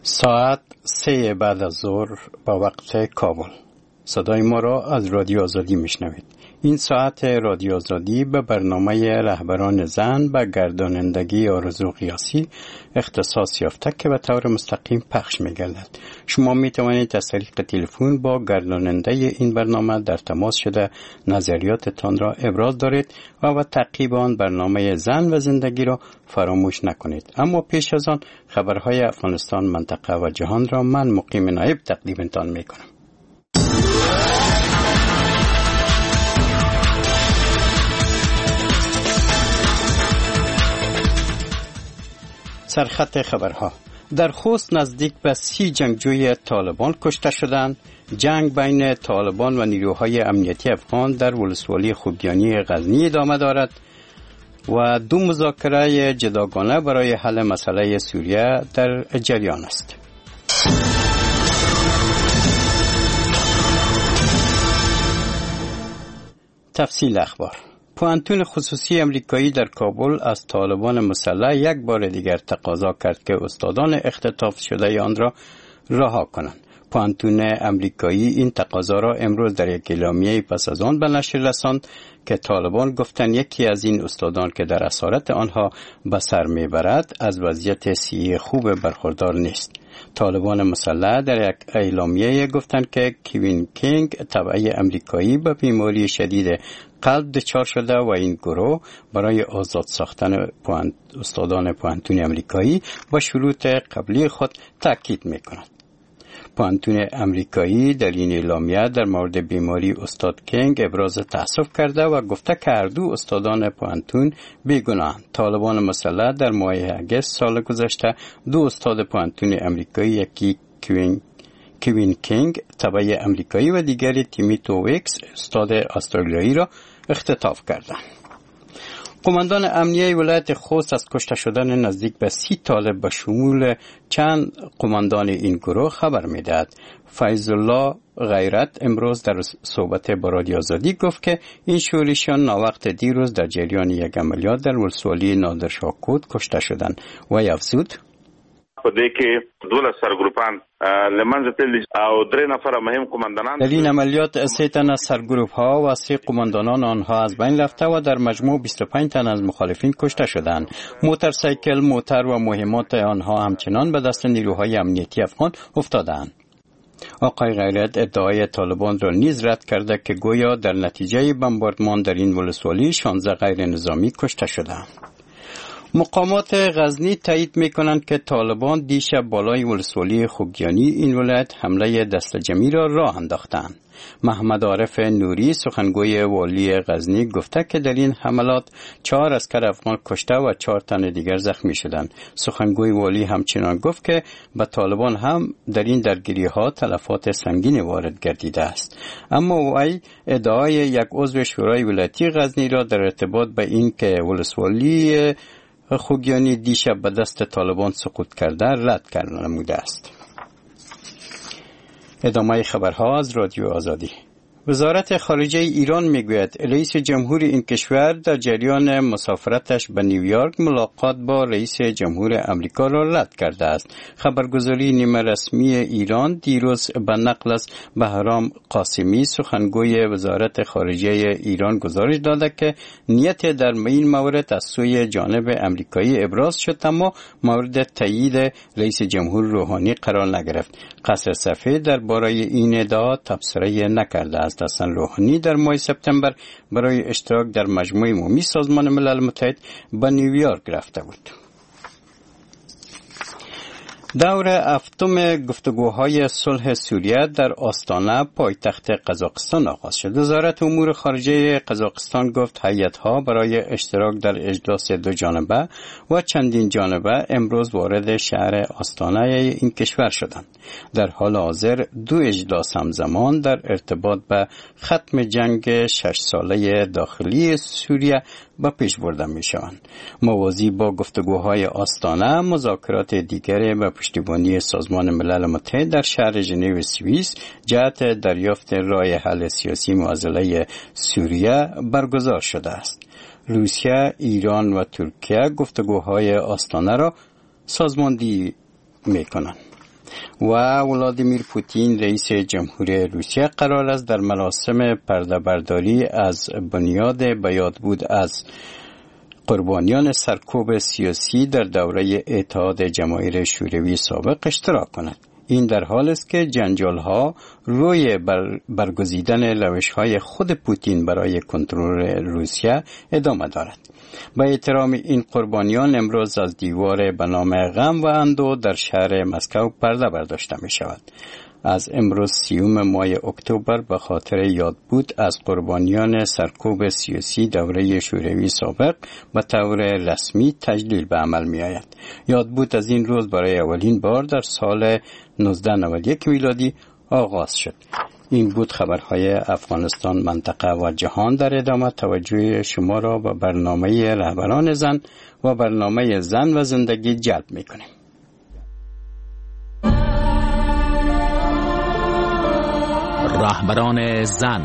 ساعت 3 بعد از ظهر با وقت کابل. صدای ما را از رادیو آزادی میشنوید. این ساعت رادیو آزادی به برنامه رهبران زن به گردانندگی آرزو قیاسی اختصاص یافته که به طور مستقیم پخش می‌گردد. شما می‌توانید از طریق تلفن با گرداننده این برنامه در تماس شده نظریاتتان را ابراز دارید و تعقیب آن برنامه زن و زندگی را فراموش نکنید. اما پیش از آن خبرهای افغانستان، منطقه و جهان را من مقیم نایب تقدیمتان می‌کنم. سرخط خبرها: در خوست نزدیک به 30 جنگجوی طالبان کشته شدند. جنگ بین طالبان و نیروهای امنیتی افغان در ولسوالی خوگیانی غزنی ادامه دارد و 2 مذاکره جداگانه برای حل مسئله سوریه در جریان است. تفصیل اخبار: پوانتون خصوصی امریکایی در کابل از طالبان مسلح یک بار دیگر تقاضا کرد که استادان اختطاف شده آن را رها کنند. پوانتون امریکایی این تقاضا را امروز در یک اعلامیه پس از آن به نشر رساند که طالبان گفتند یکی از این استادان که در اسارت آنها به سر میبرد از وضعیت صحی خوب برخوردار نیست. طالبان مسلح در یک اعلامیه گفتند که کوین کینگ تبع امریکایی به بیماری شدید قلب دچار شده و این گروه برای آزاد ساختن استادان پوانتون امریکایی با شروط قبلی خود تاکید می‌کند. پوانتون امریکایی در این اعلامیه در مورد بیماری استاد کینگ ابراز تأسف کرده و گفته که هر دو استادان پوانتون بیگناهند. طالبان مسلح در ماه اگست سال گذشته 2 استاد پوانتون امریکایی، یکی کوین کینگ تبع امریکایی و دیگری تیمیتو ویکس استاد استرالیایی را اختطاف کردند. قماندان امنیه ولایت خوست از کشته شدن نزدیک به 30 طالب به شمول چند قماندان این گروه خبر می‌دهد. فیض الله غیرت امروز در صحبت با رادیو آزادی گفت که این شورشیان ناوقت دیروز در جریان یک عملیات در ولسوالی نادرشاه کوت کشته شدند و افزود په دې کې 12 سرګروپان لمنځه تللي او 3 نفر مهم قماندانان. در این عملیات 3 تن از سرگروپ ها و 3 قماندانان آنها از بین رفته و در مجموع 25 تن از مخالفین کشته شدند. موتورسیکل، موتر و مهمات آنها همچنان به دست نیروهای امنیتی افغان افتادند. آقای غیرت ادعای طالبان را نیز رد کرده که گویا در نتیجه بمباردمان در این ولسوالی 16 غیر نظامی کشته شدند. مقامات غزنی تایید می‌کنند که طالبان دیشب بالای ولسوالی خوگیانی این ولایت حمله دست جمعی را راه انداختند. محمد عارف نوری سخنگوی والی غزنی گفته که در این حملات 4 عسکر افغان کشته و 4 تن دیگر زخمی شدند. سخنگوی والی همچنان گفت که به طالبان هم در این درگیری‌ها تلفات سنگین وارد گردیده است. اما وی ادعای یک عضو شورای ولایتی غزنی را در ارتباط به این که ولسوالی خوگیانی دیشب به دست طالبان سقوط کرده رد نموده است. ادامه خبرها از رادیو آزادی. وزارت خارجه ایران میگوید رئیس جمهور این کشور در جریان مسافرتش به نیویورک ملاقات با رئیس جمهور امریکا را رد کرده است. خبرگزاری نیمه رسمی ایران دیروز به نقل از بهرام قاسمی سخنگوی وزارت خارجه ایران گزارش داده که نیت در این مورد از سوی جانب امریکایی ابراز شد، اما مورد تایید رئیس جمهور روحانی قرار نگرفت. قصر سفید درباره این ادعا تبصره نکرده است. حسن روحانی در ماه سپتامبر برای اشتراک در مجمع عمومی سازمان ملل متحد به نیویورک رفته بود. دور 7 گفتگوهای صلح سوریه در آستانه پایتخت قزاقستان آغاز شد. وزارت امور خارجه قزاقستان گفت هیئت‌ها برای اشتراک در اجلاس 2 جانبه و چندین جانبه امروز وارد شهر آستانه این کشور شدند. در حال حاضر 2 اجلاس همزمان در ارتباط به ختم جنگ 6 ساله داخلی سوریه به پیش برده می شوند. موازی با گفتگوهای آستانه، مذاکرات دیگری به پشتیبانی سازمان ملل متحد در شهر ژنو سوئیس جهت دریافت راه حل سیاسی معضله سوریه برگزار شده است. روسیه، ایران و ترکیه گفتگوهای آستانه را سازماندهی می کنند. و ولادیمیر پوتین رئیس جمهوری روسیه قرار است در مراسم پرده‌برداری از بنیاد به یاد بود از قربانیان سرکوب سیاسی در دوره اتحاد جماهیر شوروی سابق اشتراک کند. این در حال است که جنجال‌ها روی برگزیدن روش‌های خود پوتین برای کنترل روسیه ادامه دارد. با احترام این قربانیان امروز از دیوار به نام غم و اندوه در شهر مسکو پرده برداشته می شود. از امروز 30 ماه اکتبر به خاطر یاد بود از قربانیان سرکوب سیاسی دوره شوروی سابق به طور رسمی تجلیل به عمل می آید. یاد بود از این روز برای اولین بار در سال 1991 میلادی آغاز شد. این بود خبرهای افغانستان، منطقه و جهان. در ادامه توجه شما را به برنامه رهبران زن و برنامه زن و زندگی جلب می کنیم. رهبران زن.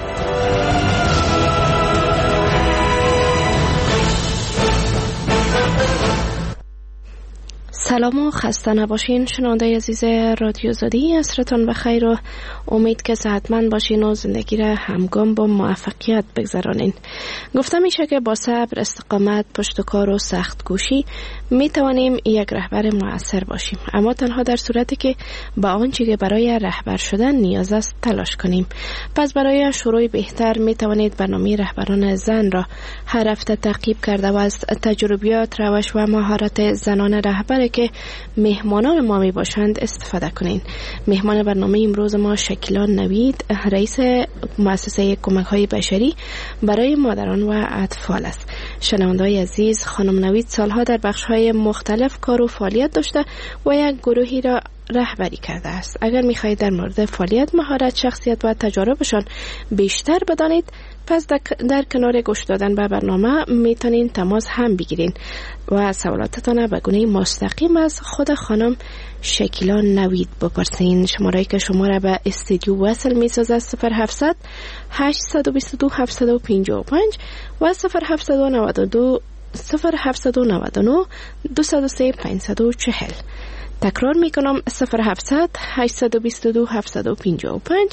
سلام و خسته نباشین شنونده عزیز رادیو زادی، عصرتان بخیر و امید که صحتمند باشین و زندگی را همگام با موفقیت بگذرانین. گفته میشه که با صبر، استقامت، پشتکار و سخت کوشی می توانیم یک رهبر مؤثر باشیم، اما تنها در صورتی که با آنچه که برای رهبر شدن نیاز است تلاش کنیم. پس برای شروع بهتر می توانید برنامه رهبران زن را هر هفته تعقیب کرده و از تجربیات، روش و مهارت زنان رهبر که مهمانان ما می باشند استفاده کنین. مهمان برنامه امروز ما شکیلا نوید، رئیس مؤسسه کمک های بشری برای مادران و اطفال است. شنونده‌های عزیز، خانم نوید سالها در بخش‌های مختلف کار و فعالیت داشته و یک گروهی را رهبری کرده است. اگر می‌خواهید در مورد فعالیت، مهارت، شخصیت و تجاربشان بیشتر بدانید، پس در کنار گوش دادن به برنامه میتونین تماس هم بگیرین و سوالاتتان به گونه مستقیم از خود خانم شکیلا نوید بپرسین. شماره‌ای که شما را به استودیو وصل می‌سازد 0700 822 755 و 0792 0799 203 540. تکرار میکنم 0700 822 755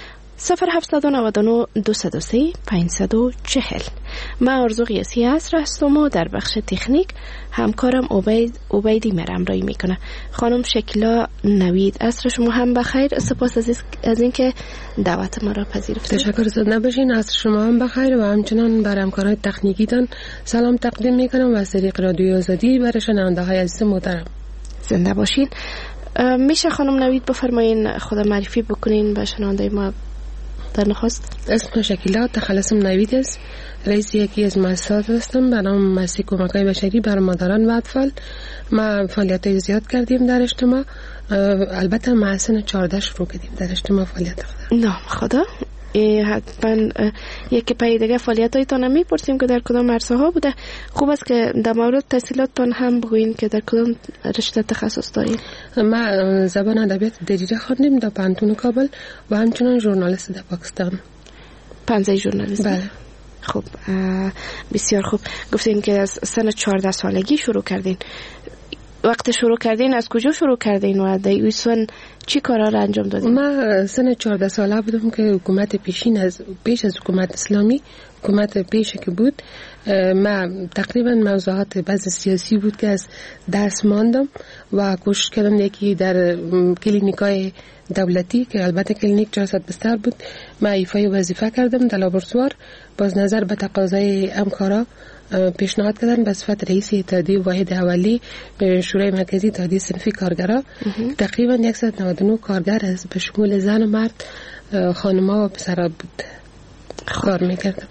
0799 203 540. من آرزو قیاسی عصر هستم و در بخش تکنیک همکارم عبیدی مرمرایی میکنه. خانم شکیلا نوید، عصر شما هم بخیر. سپاس از اینکه دعوت ما را پذیرفتید. تشکر زنده باشین. عصر شما هم بخیر و همچنان بر همکاران تکنیکیتان سلام تقدیم میکنم و از طریق رادیو آزادی برای شنونده‌های عزیز محترم. زنده باشین. میشه خانم نوید بفرمایین خود معرفی بکنین به شنونده ما؟ در نخست اسم شکیلا تخلصم نوید است. رئیس یکی از مؤسسات هستم به نام مؤسسه کمک‌های بشری برای مادران و اطفال. ما فعالیت‌های زیاد کردیم در اجتماع. البته ما سن 14 شروع کردیم در اجتماع فعالیت کردن. نام خدا. حتما یکی پای دیگه فعالیت‌هایتان میپرسیم که در کدام عرصه ها بوده. خوب است که در مورد تحصیلاتتان هم بگویین که در کدام رشته تخصص دارید. ما زبان ادبیات دریجه خواندیم در پانتون کابل و همچنان ژورنالیست در پاکستان. پنځه ژورنالیست. بله. خب بسیار خوب. گفتین که از سن 14 سالگی شروع کردین. وقت شروع کردین از کجا شروع کردین و در این سن چی کارا را انجام دادین؟ ما سن 14 ساله بودم که حکومت پیش از حکومت اسلامی، حکومت پیش که بود، ما تقریبا موضوعات بعض سیاسی بود که از دست ماندم و کوشش کردم یکی در کلینیکای دولتی که البته کلینیک 400 بستر بود ما ایفای وظیفه کردم در لابراتوار. باز نظر به تقاضای همکارا پیشنهاد کردن به صفت رئیس اتحادیه واحد اولی شورای مرکزی اتحادیه صنفی کارگرا. تقریبا 199 کارگر از به شمول زن و مرد، خانم‌ها و پسرها بود کار میکردم.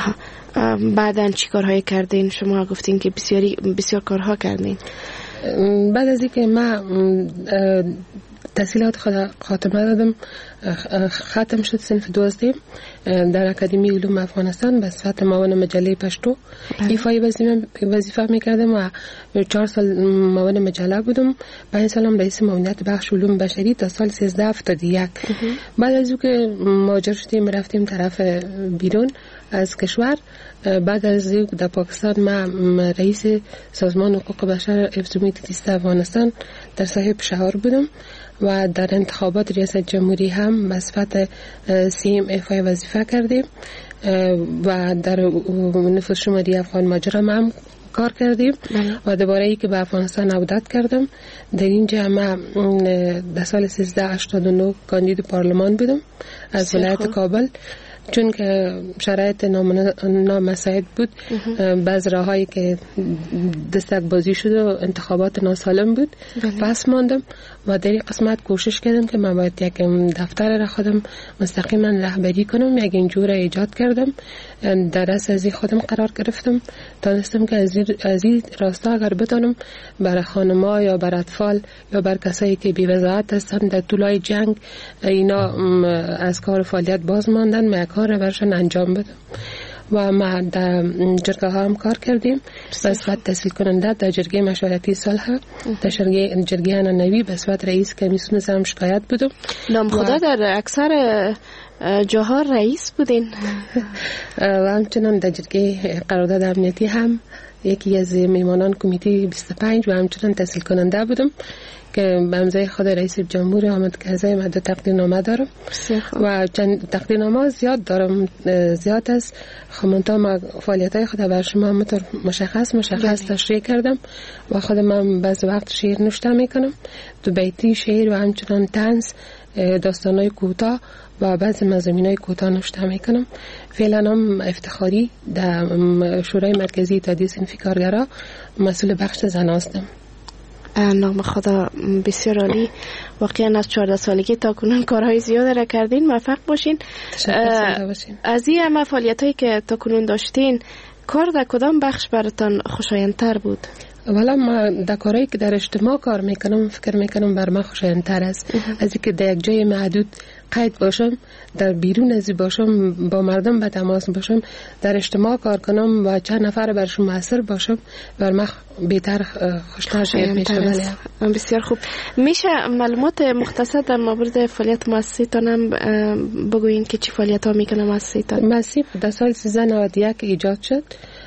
بعدن چی کارهایی کردین؟ شما گفتین که بسیار کارها کردین. بعد از اینکه ما تحصیلات خاتمه دادم، ختم شد صنف 12 در اکادمی علوم افغانستان به صفت معاون مجله پشتو ایفای وظیفه میکردم و 4 سال معاون مجله بودم. 5 سالم رئیس معاونیت بخش علوم بشری تا سال 1371. بعد از اینکه مهاجر شدیم رفتیم طرف بیرون، از کشور. بعد از در پاکستان من رئیس سازمان حقوق بشر حفظ محیط زیست افغانستان در ساحل پشاور بودم و در انتخابات ریاست جمهوری هم به صفت سیم افای وظیفه کردیم و در نفوذ شماری افغان ماجرا هم کار کردیم و دوباره ای که به افغانستان عودت کردم. در اینجا من در سال 1389 کاندید پارلمان بودم از ولایت کابل. چون که شرایط نامساعد بود، بعض راهایی که دستک بازی شد و انتخابات ناسالم بود، پس ماندم و در این قسمت کوشش کردم که من باید یک دفتر را خودم مستقیما رهبری کنم. یک اینجور ایجاد کردم، در رأس از خودم قرار گرفتم، تانستم که از این راستا اگر بتانم برای خانم‌ها یا برای اطفال یا برای کسایی که بی‌وضاحت هستند در طولای جنگ اینا از کار فعالیت باز ماندن، من کار را برشان انجام بدم. و ما در جرگه ها هم کار کردیم به صفت تحصیل کننده در جرگه مشورتی صلح، در جرگه نوی به صفت رئیس کمیسیون هم شکایت بودم. نام خدا در اکثر جاها رئیس بودین و همچنان در جرگه قرارداد امنیتی هم یکی از میمانان کمیته 25 و همچنان تحصیل کننده بودم که به امضای خود رئیس جمهور آمد که ازای من 2 تقدیرنامه دارم و چند تقدیرنامه زیاد دارم، زیاد است. خمانتا ما فعالیت‌های خود بر شما همطور مشخص تشریح کردم و خود من بعض وقت شعر نوشته میکنم، 2 بیتی شعر و همچنان طنز، داستان‌های کوتاه و بعضی مضامین‌های کوتاه نوشته میکنم. فعلا هم افتخاری در شورای مرکزی اتحادیه صنفی کارگرها مسئول بخش زن هستم. نام خدا بسیار عالی. واقعا از 14 سالگی تا کنون کارهای زیاد را کردین، موفق باشین. از این همه فعالیتایی که تا کنون داشتین، کار در کدام بخش براتان خوشایندتر بود؟ والا ما در کارهایی که در اجتماع کار میکنم فکر میکنم بر من خوشایندتر است از اینکه در یک جای محدود قید باشم، در بیرون از باشم، با مردم به تماس باشم، در اجتماع کار کنم و چند نفر برشون مؤثر باشم، بر من بهتر خوشتر شاید میشه. بسیار خوب. میشه معلومات مختصر در مورد فعالیت مؤسسه‌تان هم بگوین که چی فعالیت‌ها میکنه مؤسسه‌تان؟ مؤسسه در سال 1391 ایجاد شد.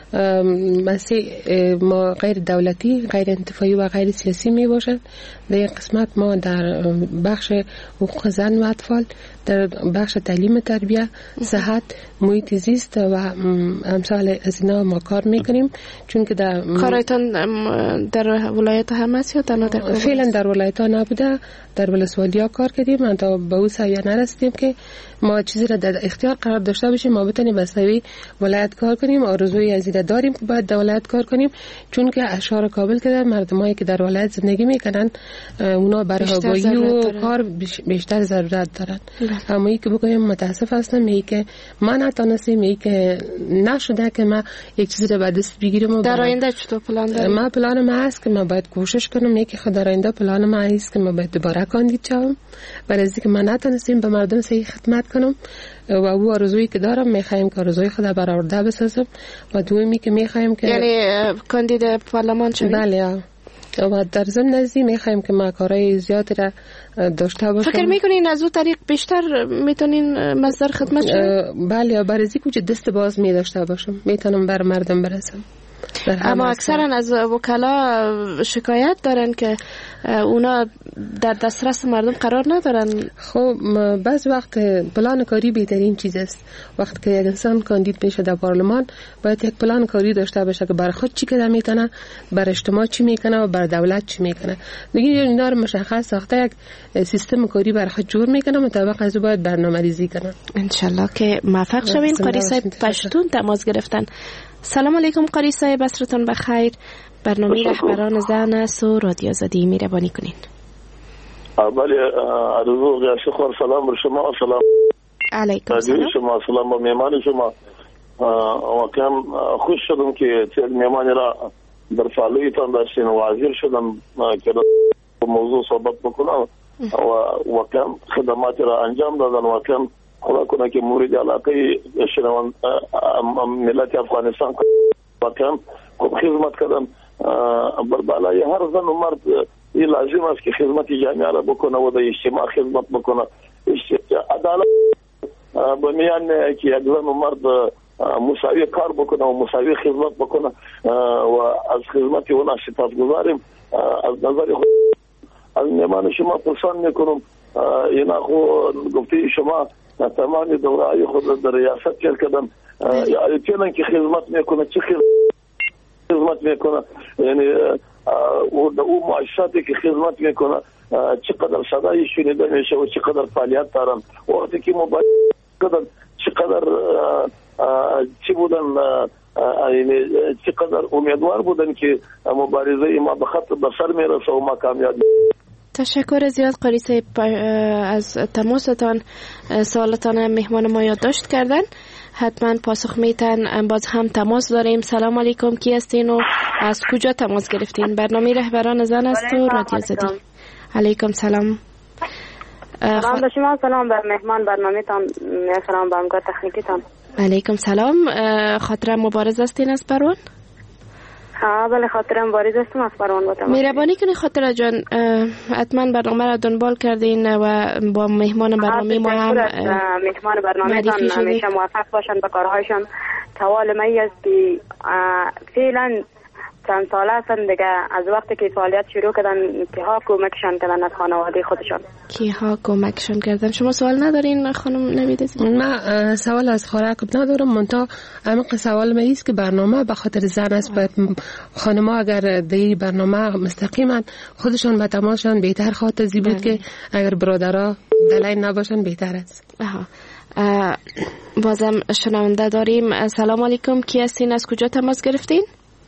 مؤسسه ما غیر دولتی، غیر انتفاعی و غیر سیاسی می باشد. در این قسمت ما در بخش حقوق زن و اطفال، در بخش تعلیم تربیه، صحت، محیط زیست و امثال از اینا ما کار میکنیم. چون که در کارایتان در ولایت هم است یا تنها در فعلا در ولایت ها نبوده، در ولسوالی ها کار کردیم. من تا به اون سویه نرسیدیم که ما چیزی را در اختیار قرار داشته باشیم، ما بتونیم به سوی ولایت کار کنیم. آرزوی از این داریم که باید در ولایت کار کنیم، چون که اشعار کابل که در مردمایی که در ولایت زندگی میکنن اونا برای آگاهی و کار بیشتر ضرورت دارن. اما ای که بگویم متاسف هستم، ای که من نتونستم، ای که نشده که من یک چیزی رو به دست بگیرم. در آینده چطور پلان دارم؟ من پلان ما هست که من باید کوشش کنم، یکی خود در آینده پلان ما هست که من باید دوباره کاندید شوم، برای اینکه من نتونستم به مردم صحیح خدمت کنم و او آرزویی که دارم میخوایم که آرزوی خود برآورده بسازم و دومی که میخوایم که یعنی کاندید پارلمان شوید. بله، و در ضمن ازی میخوایم که ما کارهای زیادی را داشته باشیم. فکر میکنین از اون طریق بیشتر میتونین مصدر خدمت شوید؟ بله، برای اینکه که دست باز می داشته باشم میتونم بر مردم برسم. اما اکثرا از وکلا شکایت دارن که اونا در دسترس مردم قرار ندارن. خب بعض وقت پلان کاری بهترین چیز است. وقتی که یک انسان کاندید میشه در پارلمان باید یک پلان کاری داشته باشه که برای خود چی کار میکنه، بر اجتماع چی میکنه و بر دولت چی میکنه. دیگه اینا رو مشخص ساخته یک سیستم کاری برای خود جور میکنه، مطابق از باید برنامه‌ریزی کنه. ان شاء الله که موفق شوین. قاری صاحب پشتون تماس گرفتن. سلام علیکم قاری صاحب، عصرتون بخیر. برنامه رهبران زن است و رادیو آزادی مهربانی کنین. بله، عرضو شکر. سلام بر شما. سلام علیکم. سلام شما. سلام به مهمان شما. واقعا خوش شدم که چه مهمانی را در فعالیتان داشتین و حاضر شدم که موضوع صحبت بکنم و واقعا خدمات را انجام دادن. واقعا خدا کنه که مورد علاقه شنوان ملت افغانستان واقعا خوب خدمت کردن. بر بالای هر زن و مرد این لازم است که خدمت جامعه را بکنه و در اجتماع خدمت بکنه. عدالت به میان که یک زن و مرد مساوی کار بکنه و مساوی خدمت بکنه و از خدمت اونا سپاسگزاریم. از نظر خود از میهمان شما پرسان میکنم، اینا خو گفته شما تمام دورهای خود در ریاست کردن، ایتونن که خدمت میکنه، چه خدمت میکنه، یعنی او مؤسساتی که خدمت میکنه چقدر صدای شنیده میشه و چقدر فعالیت دارن. وقتی که مبارزه چقدر چی بودن، یعنی چقدر امیدوار بودن که مبارزه ما به خط به سر میرسه و ما کامیاب. تشکر زیاد قاری صاحب از تماستان. سوالتان مهمان ما یادداشت کردن، حتما پاسخ میتن. باز هم تماس داریم. سلام علیکم، کی هستین و از کجا تماس گرفتین؟ برنامه رهبران زن است و رادیو زدی. علیکم سلام. سلام به شما، سلام بر مهمان برنامه تان، سلام به همکار تکنیکی تان. علیکم سلام. خاطر مبارز هستین از پروان؟ بله خاطر مبارز هستم از پروان. مهربانی کنی خاطر جان، حتما برنامه را دنبال کردین و با مهمان برنامه ما هم مهمان برنامه تان همیشه موفق باشن به کارهایشان. سوال من است که فعلا چند ساله هستن دیگه از وقتی که فعالیت شروع کردن کیها کمکشان کردن از خانواده خودشان؟ کیها کمکشان کردن؟ شما سوال ندارین خانم نوید عزیز؟ من سوال از خارق ندارم، منتها عمق سوال من است که برنامه به خاطر زن است. باید خانم‌ها اگر در برنامه مستقیما خودشان به تماشان بهتر خاطری بود که اگر برادرها دلیل نباشن بهتر است. بازم شنونده داریم. سلام علیکم، کی هستین؟ از کجا تماس گرفتین؟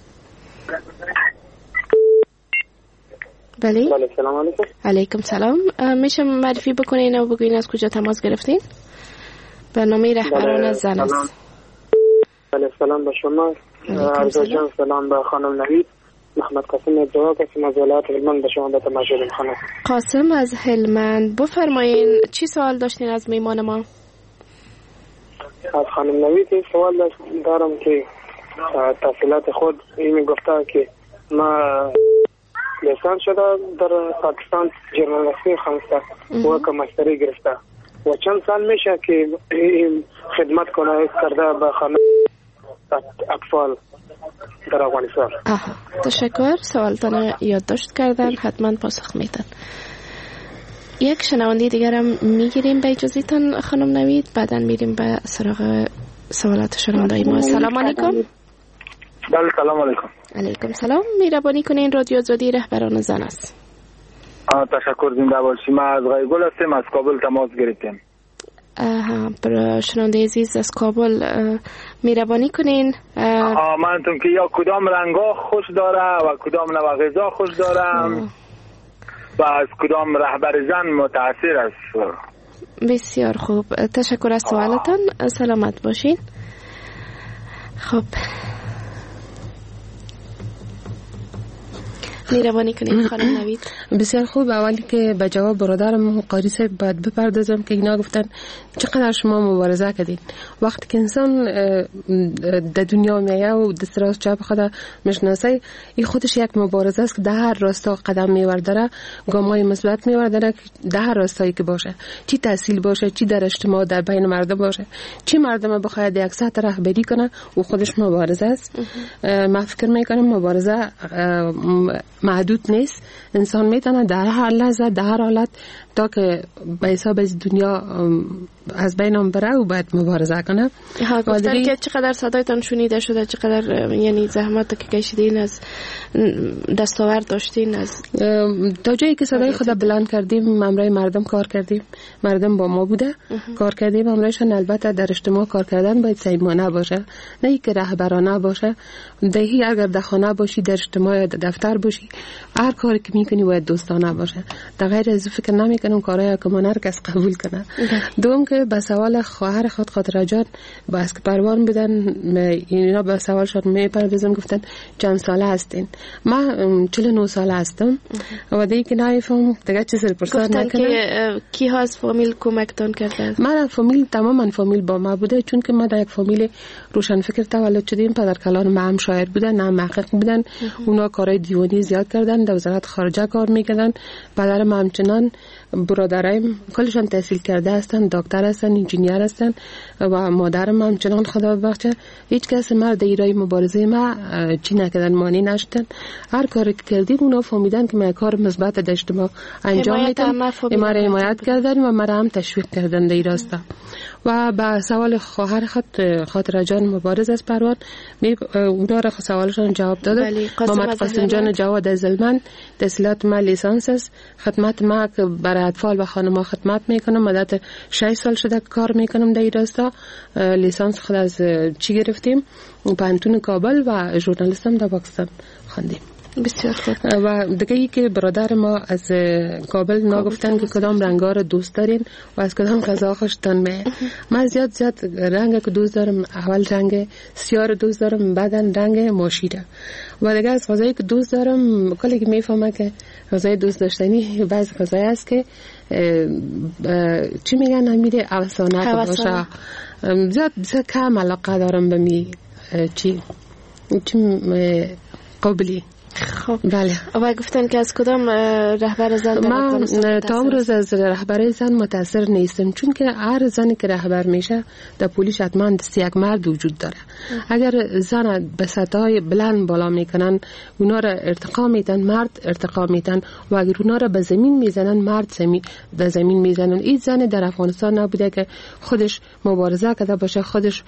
بله سلام علیکم. علیکم سلام. میشه معرفی بکنین و بگوین از کجا تماس گرفتین؟ برنامه رهبران زن است. بله سلام به شما. عرض جان سلام به خانم نوید. محمد قاسم جواب هستم از ولایت هلمند. به شما به تماشا می‌خوام. قاسم از هلمند، بفرمایین چی سوال داشتین از میهمان ما؟ از خانم نوید این سوال دارم که تحصیلات خود این گفته که ما لیسانس شده در پاکستان ژورنالیستی خوانسته و که ماستری گرفته و چند سال میشه که خدمت کنه کرده به خانه اطفال در افغانستان. تشکر، سوالتان یادداشت کردن، حتما پاسخ میدن. یک شنونده دیگر هم میگیریم به اجازهتان خانم نوید، بعدا میریم به سراغ سوالات شنونده ما. سلام علیکم. بله سلام علیکم. علیکم سلام. مهربانی کنین رادیو زدی رهبران زن است. تشکر، زنده باشی. ما از غیگل هستیم، از کابل تماس گرفتیم. برای شنونده عزیز از کابل مهربانی کنین. منتون که یا کدام رنگا خوش داره و کدام نوع غذا خوش داره و از کدام رهبر زن متاثر است. بسیار خوب، تشکر از سوالتان. سلامت باشین. خب مهربانی کنید خانم نوید. بسیار خوب. اولی که به جواب برادرم قاری صاحب باید بپردازم که اینا گفتن چقدر شما مبارزه کردین. وقتی که انسان در دنیا میایه و دست راست چپ خود میشناسه، این خودش یک مبارزه است که در هر راستا قدم میورداره، گامای مثبت میورداره در هر راستایی که باشه، چی تحصیل باشه، چی در اجتماع در بین مردم باشه، چی مردم بخواد یک سطح رهبری کنه و خودش مبارزه است. من فکر میکنم مبارزه محدود نیست. انسان میتونه در هر لحظه در هر حالت تا که به حساب از دنیا از بینم بره و باید مبارزه کنه. گفتن که چقدر صدایتان شنیده شده، چقدر یعنی زحمت که کشیدین، از دستاورد داشتین، از تا جایی که صدای خود بلند کردیم امرای مردم کار کردیم، مردم با ما بوده کار کردیم امرایشان. البته در اجتماع کار کردن باید صمیمانه باشه، نه که رهبرانه باشه. دهی اگر در خانه باشی، در اجتماع در دفتر باشی، هر کاری که میکنی باید دوستانه باشه. در غیر از فکر نمیکنم کارهای که من هر کس قبول کنه. دوم که به سوال خواهر خود خاطره جان با اسک پروان بودن، اینا به سوالشون میپردازم. گفتن چند ساله هستین؟ من 49 ساله هستم و دیگه که نمیفهم دیگه چه سر پرسان نکنم. گفتن که کی ها از فامیل کمکتون کرده؟ من فامیل تماما فامیل با ما بوده، چون که ما در یک فامیل روشن فکر تولد شدیم. پدر کلان ما هم شاعر بودن، هم محقق بودن. اونا کارهای دیوانی زیاد پیدا کردن، در وزارت خارجه کار میکردن. پدرم همچنان، برادرایم کلشان تحصیل کرده هستند، دکتر هستن، انجینیر هستن و مادرم همچنان خدا ببخشه. هیچ کس مرد ایرای مبارزه ما چی نکردن، مانی نشدن. هر کاری که کردیم اونا فهمیدن که من کار مثبت در اجتماع انجام میدم، ما را حمایت کردن و مرا هم تشویق کردن در این راستا. و با سوال خواهر خاطره جان مبارز از پروان، اونا را سوالشان جواب دادم. محمد قاسم جان جواد از زلمن، تحصیلات ما لیسانس است. خدمت ما که برای اطفال و خانم‌ها خدمت میکنم، مدت 6 سال شده کار میکنم در این راستا. لیسانس خود از چی گرفتیم؟ پانتون کابل و ژورنالیستم در پاکستان خواندیم. بسیار خوب. و دیگه ای که برادر ما از کابل نگفتن که کدام رنگا رو دوست دارین و از کدام غذا خوشتون میاد. من زیاد رنگ که دوست دارم، اول رنگ سیاه رو دوست دارم، بعدن رنگ ماشیره. و دیگه از غذایی که دوست دارم، کلی که میفهمم که غذای دوست داشتنی بعضی غذای است که چی میگن نمیره اوسانه باشه. زیاد کم علاقه دارم به می چی قبلی. خب بله. و گفتن که از کدام رهبر زن من تا امروز از رهبر زن متاثر نیستم، چون که هر زنی که رهبر میشه در پولیس حتما دست یک مرد وجود داره. اگر زن به سطح بلند بالا میکنن، اونا را ارتقا میدن، مرد ارتقا میدن، و اگر اونا را به زمین میزنن، مرد به زمین میزنن. این زن در افغانستان نبوده که خودش مبارزه کرده باشه، خودش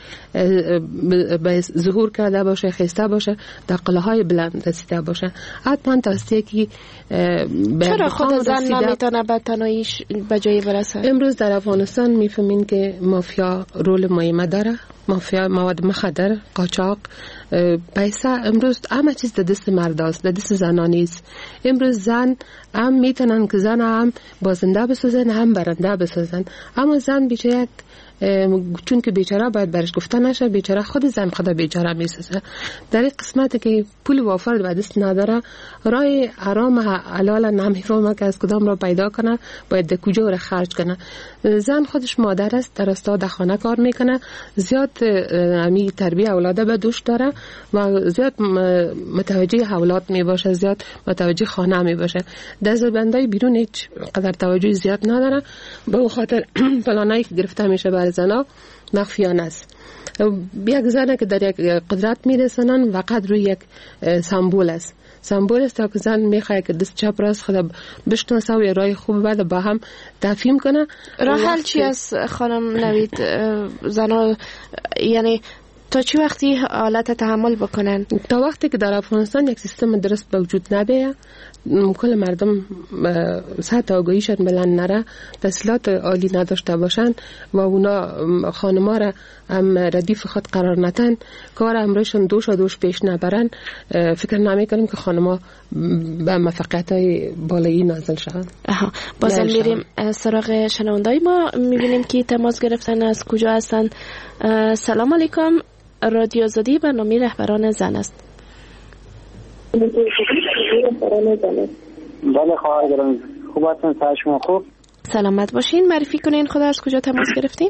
به ظهور کرده باشه، خسته باشه، در قله‌های بلند رسیده باشه. حتما توسطه که چرا خود زن نمیتونه به تنهاییش به جایی برسه؟ امروز در افغانستان میفهمین که مافیا رول مهمه داره، مافیا مواد مخدر، قاچاق، پیسه. امروز همه چیز در دست مرد است، در دست زنان نیست. امروز زن هم میتونن که زن هم بازنده بسازن، هم برنده بسازن. اما زن بیچه یک چون که بیچاره باید برش گفته نشه، بیچاره خود زن خدا بیچاره میسازه. در این قسمت که پول وافر به دست نداره، راه حرام حلال نمیفهمه که از کدام را پیدا کنه، باید در کجا را خرج کنه. زن خودش مادر است، در استاد خانه کار میکنه، زیاد امی تربیه اولاده به دوش داره و زیاد متوجه اولاد میباشه، زیاد متوجه خانه میباشه. در زبندای بیرون هیچ قدر توجه زیاد نداره، به اون خاطر پلانایی که گرفته میشه برای زنا مخفیانه است. یک زنه که در یک قدرت میرسنن فقط روی یک سمبول است. سمبول است تا که زن میخواه که دست چپ راست خدا بشناسه و رای خوب بعد با هم تفهیم کنه. راه حل چی است خانم نوید؟ زنا یعنی تا چی وقتی حالت تحمل بکنن؟ تا وقتی که در افغانستان یک سیستم درست به وجود نبیه، کل مردم سطح آگاهیشان بلند نره، تحصیلات عالی نداشته باشن و اونا خانما را هم ردیف خود قرار ندن، کار امرشون دوش پیش نبرن، فکر نمی کنیم که خانما به موفقیت های بالایی نازل شوند. بازم میریم سراغ شنوندای ما، میبینیم که تماس گرفتن از کجا هستن. سلام علیکم، رادیو آزادی برنامه رهبران زن است. بله خواهر گرامی، خوب هستین؟ صحت شما خوب؟ سلامت باشین. معرفی کنین خدا از کجا تماس گرفتین؟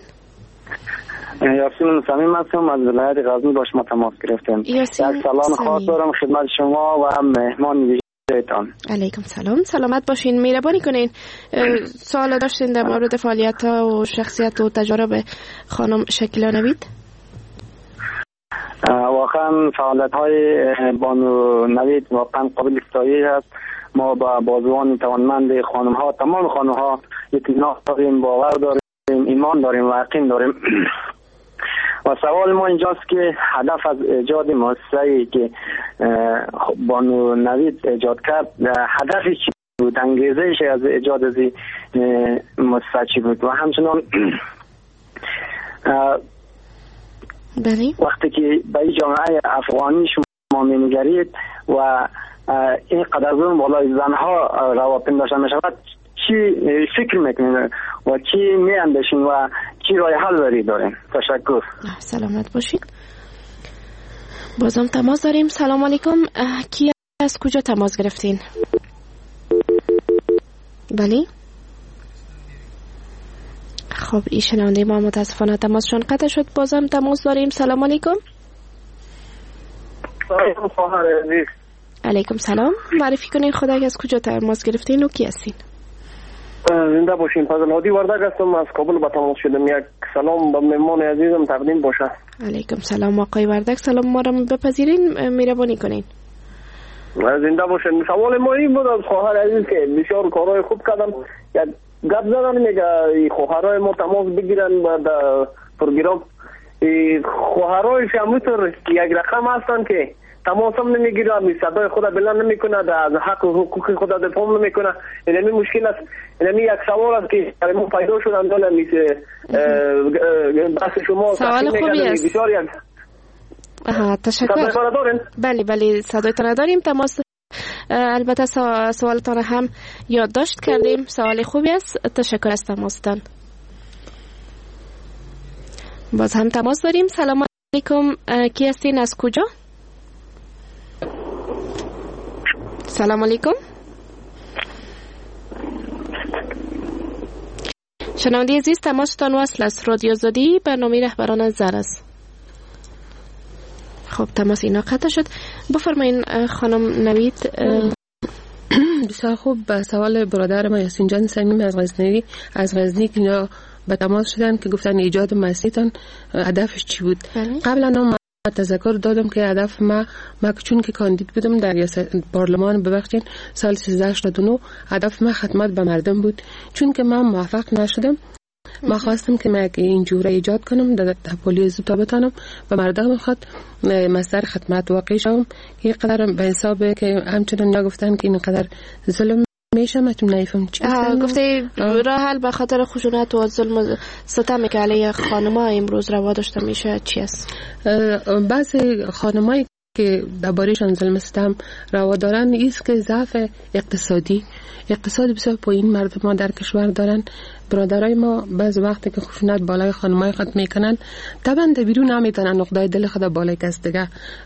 یاسین صمیم هستم از ولایت غزنی، با شما تماس گرفتیم. یک سلام خاص دارم خدمت شما و هم مهمان ویژه‌تان. علیکم سلام، سلامت باشین. مهربانی کنین سوال داشتین در مورد فعالیت و شخصیت و تجارب خانم شکیلا نوید؟ واقعا فعالیت های بانو نوید واقعا قابل ستایش است. ما با بازوان توانمند خانم ها، تمام خانم ها اطمینان داریم، باور داریم، ایمان داریم و یقین داریم. و سوال ما اینجاست که هدف از ایجاد مؤسسه‌ای که بانو نوید ایجاد کرد، هدفی چی بود؟ انگیزه‌اش از ایجاد از مؤسسه چی بود؟ و همچنان وقتی که به این جامعه افغانی شما می‌نگرید و اینقدر ظلم بالای زنها روا پنداشته می‌شود، چی فکر میکنید و چی میاندیشین و چی راه حل بری دارین؟ تشکر. سلامت باشین. بازم تماس داریم. سلام علیکم، کی از کجا تماس گرفتین؟ بله. خب این شنونده ما متاسفانه تماسشون قطع شد. بازم تماس داریم. سلام علیکم. علیکم سلام. معرفی کنین خدا از کجا تماس گرفتین و کی هستین؟ زنده باشین. فضل هادی وردگ هستم، از کابل به تماس شدم. یک سلام به مهمان عزیزم تقدیم باشه. علیکم سلام آقای وردگ، سلام ما را بپذیرین، مهربانی کنین. زنده باشین. سوال ما این بود از خواهر عزیز که بسیار کارهای خوب کردن، یک گپ زدن میگه خواهرای ما تماس بگیرن بعد پروگرام. خواهرایش همونطور یک رقم هستن که تماس هم نمیگیره، صدای خود بلند نمیکنه، از حق و حقوق خود دفاع نمیکنه. این مشکل است. این یک سوال است که ما پیدا شدن داله میشه بحث شما. سوال خوبی است. تشکر. بله صدایتان داریم. تماس البته سوالتان هم یادداشت کردیم. سوال خوبی است. تشکر از تماستان. باز هم تماس داریم. سلام علیکم. کی هستین؟ از کجا؟ سلام علیکم. شنونده عزیز، تماستان وصل است. رادیو آزادی، برنامه رهبران زن است. خب تماس اینا قطع شد. بفرمایین خانم نوید. بسیار خوب. به سوال برادر ما یاسین جان صمیم از غزنی که اینا به تماس شدن که گفتن ایجاد مسجدتان هدفش چی بود؟ قبلا هم تذکر دادم که هدف ما چون که کاندید بودم در پارلمان ببخشید سال 1389 هدف ما خدمت به مردم بود. چون که من موفق نشدم، ما خواستم که من این جوره ایجاد کنم در پولی زوتا بتانم و مردم خود مصدر خدمت واقعی شوم. این قدر به حساب که همچنان نگفتن که این قدر ظلم میشه. من نمیفهم چی گفته راه حل به خاطر خشونت و ظلم ستمی که علیه خانم‌ها امروز روا داشته میشه چی است؟ بعضی خانمایی که درباره‌شان ظلم ستم روا دارن ایست که ضعف اقتصاد بسیار پایین مردم ما در کشور دارن. برادرای ما بعض وقتی که خشونت بالای خانمای خود میکنن طبعا بیرون نمیتونن نقطه دل خود بالای کس دیگه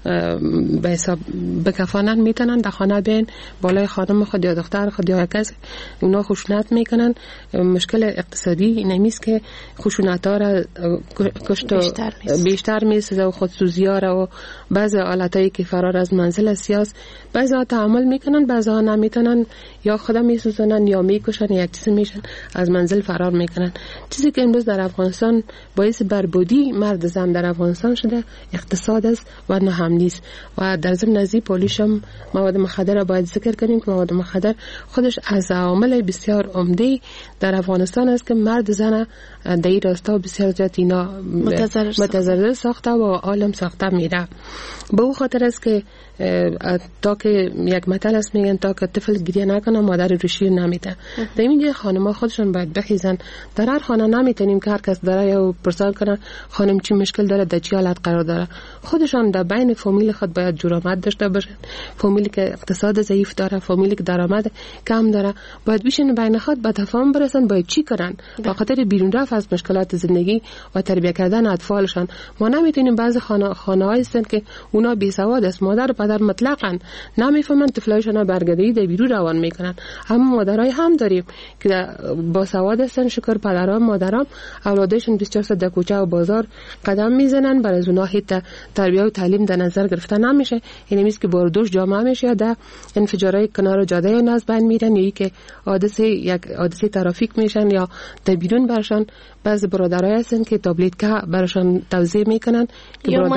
به حساب بکفانن، میتونن در خانه بین بالای خانم خود یا دختر خود یا کس اونا خشونت میکنن. مشکل اقتصادی نمیست که خشونت ها را کشت بیشتر میسازه و خودسوزی ها را و بعض حالتایی که فرار از منزل سیاس بعضی ها تعامل میکنن، بعضی ها نمیتونن یا خدا میسوزنن یا میکشن یا یک چیز میشن از منزل فرار میکنن. چیزی که امروز در افغانستان باعث بربادی مرد زن در افغانستان شده اقتصاد است و نه هم نیست. و در ضمن از پولیش هم مواد مخدر را باید ذکر کنیم که مواد مخدر خودش از عوامل بسیار عمده در افغانستان است که مرد زن در این راستا بسیار زیاد اینا متضرر ساخته و عالم ساخته میره. به او خاطر است که تا که یک مثل است میگن تا که طفل گریه نکنه مادر رو شیر نمیده. در اینجا خانم‌ها خودشون باید بخیزن. در هر خانه نمیتونیم که هر کس داره یا پرسان کنه خانم چی مشکل داره، در چی حالت قرار داره. خودشان در بین فامیل خود باید جرأت داشته باشن. فامیلی که اقتصاد ضعیف داره، فامیلی که درآمد کم داره، باید بشین بین خود به تفاهم برسن باید چی کنن به خاطر بیرون رفت از مشکلات زندگی و تربیت کردن اطفالشان. ما نمیتونیم بعضی خانه‌ها هستن که اونا بی سواد است، مادر پدر مطلقاً نمیفهمن طفلایشان برگردی در بیرون روان میکنن. اما مادرای هم داریم که با سواد هستن، شکر پدرام مادرام اولادشون 24 ساعت در کوچه و بازار قدم میزنن، برای از اونها هیچ تربیت و تعلیم در نظر گرفته نمیشه. این میشه که باردوش جامعه میشه یا در انفجارهای کنار جاده یا از بین میرن یا که حادثه ترافیک میشن یا در بیرون برشان. بعضی برادرای هستن که تابلت که برشان توزیع میکنن که یا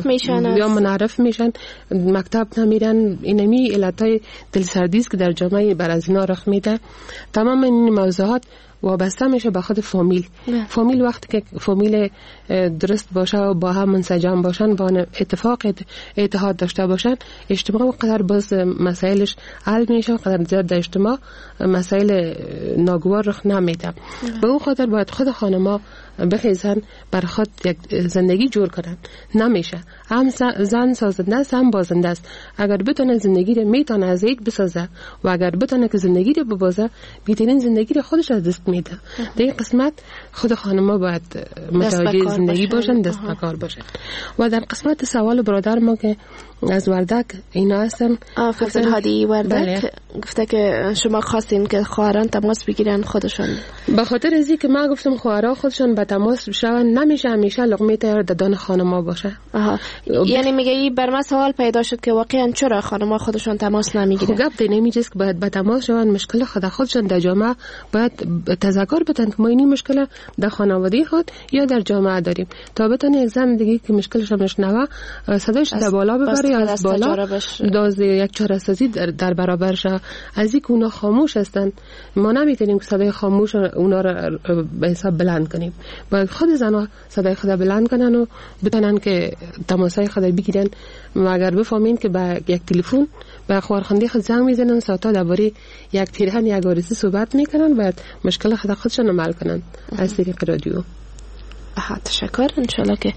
منحرف میشن مکتب نمیرن. اینمی علتای دلسردی است که در جامعه بر از اینا رخ میده. تمام این موضوعات وابسته میشه به خود فامیل. فامیل وقتی که فامیل درست باشه و با هم منسجم باشن، با اتفاق اتحاد داشته باشن، اجتماع قدر باز مسائلش حل میشه، قدر زیاد در اجتماع مسائل ناگوار رخ نمیده. به اون خاطر باید خود خانم‌ها بخیزن بر خود یک زندگی جور کنن. نمیشه هم زن سازنده است هم بازنده است. اگر بتونه زندگی رو میتونه از یک بسازه و اگر بتونه که زندگی رو ببازه، بهترین زندگی رو خودش از دست میده. در این قسمت خود خانم‌ها باید متوجه زندگی باشن، دست به کار باشن. و در قسمت سوال برادر ما که از وردک اینا هستن، عبدالهادی وردک گفته که شما خواستین که خواهران تماس بگیرن خودشون. به خاطر ازی که ما گفتم خواهرها خودشون به تماس بشون، نمیشه همیشه لقمه تیار دادن خانم‌ها باشه. یعنی میگه این بر من سوال پیدا شد که واقعا چرا خانم‌ها خودشون تماس نمیگیرن؟ خب گپ نمیشه که باید به تماس شون، مشکل خودشون در جامعه باید تذکر بدن که ما این مشکل در خانواده خود یا در جامعه داریم، تا بتونه یک زن دیگه که مشکلش نشنوه صداش در بالا ببره یا از بالا داز یک چاره‌سازی در برابرش. از اینکه اونا خاموش هستن، ما نمیتونیم که صدای خاموش اونا رو به حساب بلند کنیم. باید خود زنها صدای خود بلند کنن و بتونن که تماسای خود بگیرن. ما اگر بفهمین که با یک تلفن به خواهرخوانده خود زنگ میزنن، ساعتا درباره یک پیرهن یک عروسی صحبت میکنن، باید مشکل خودشون عمل کنن از طریق رادیو. تشکر. انشالله که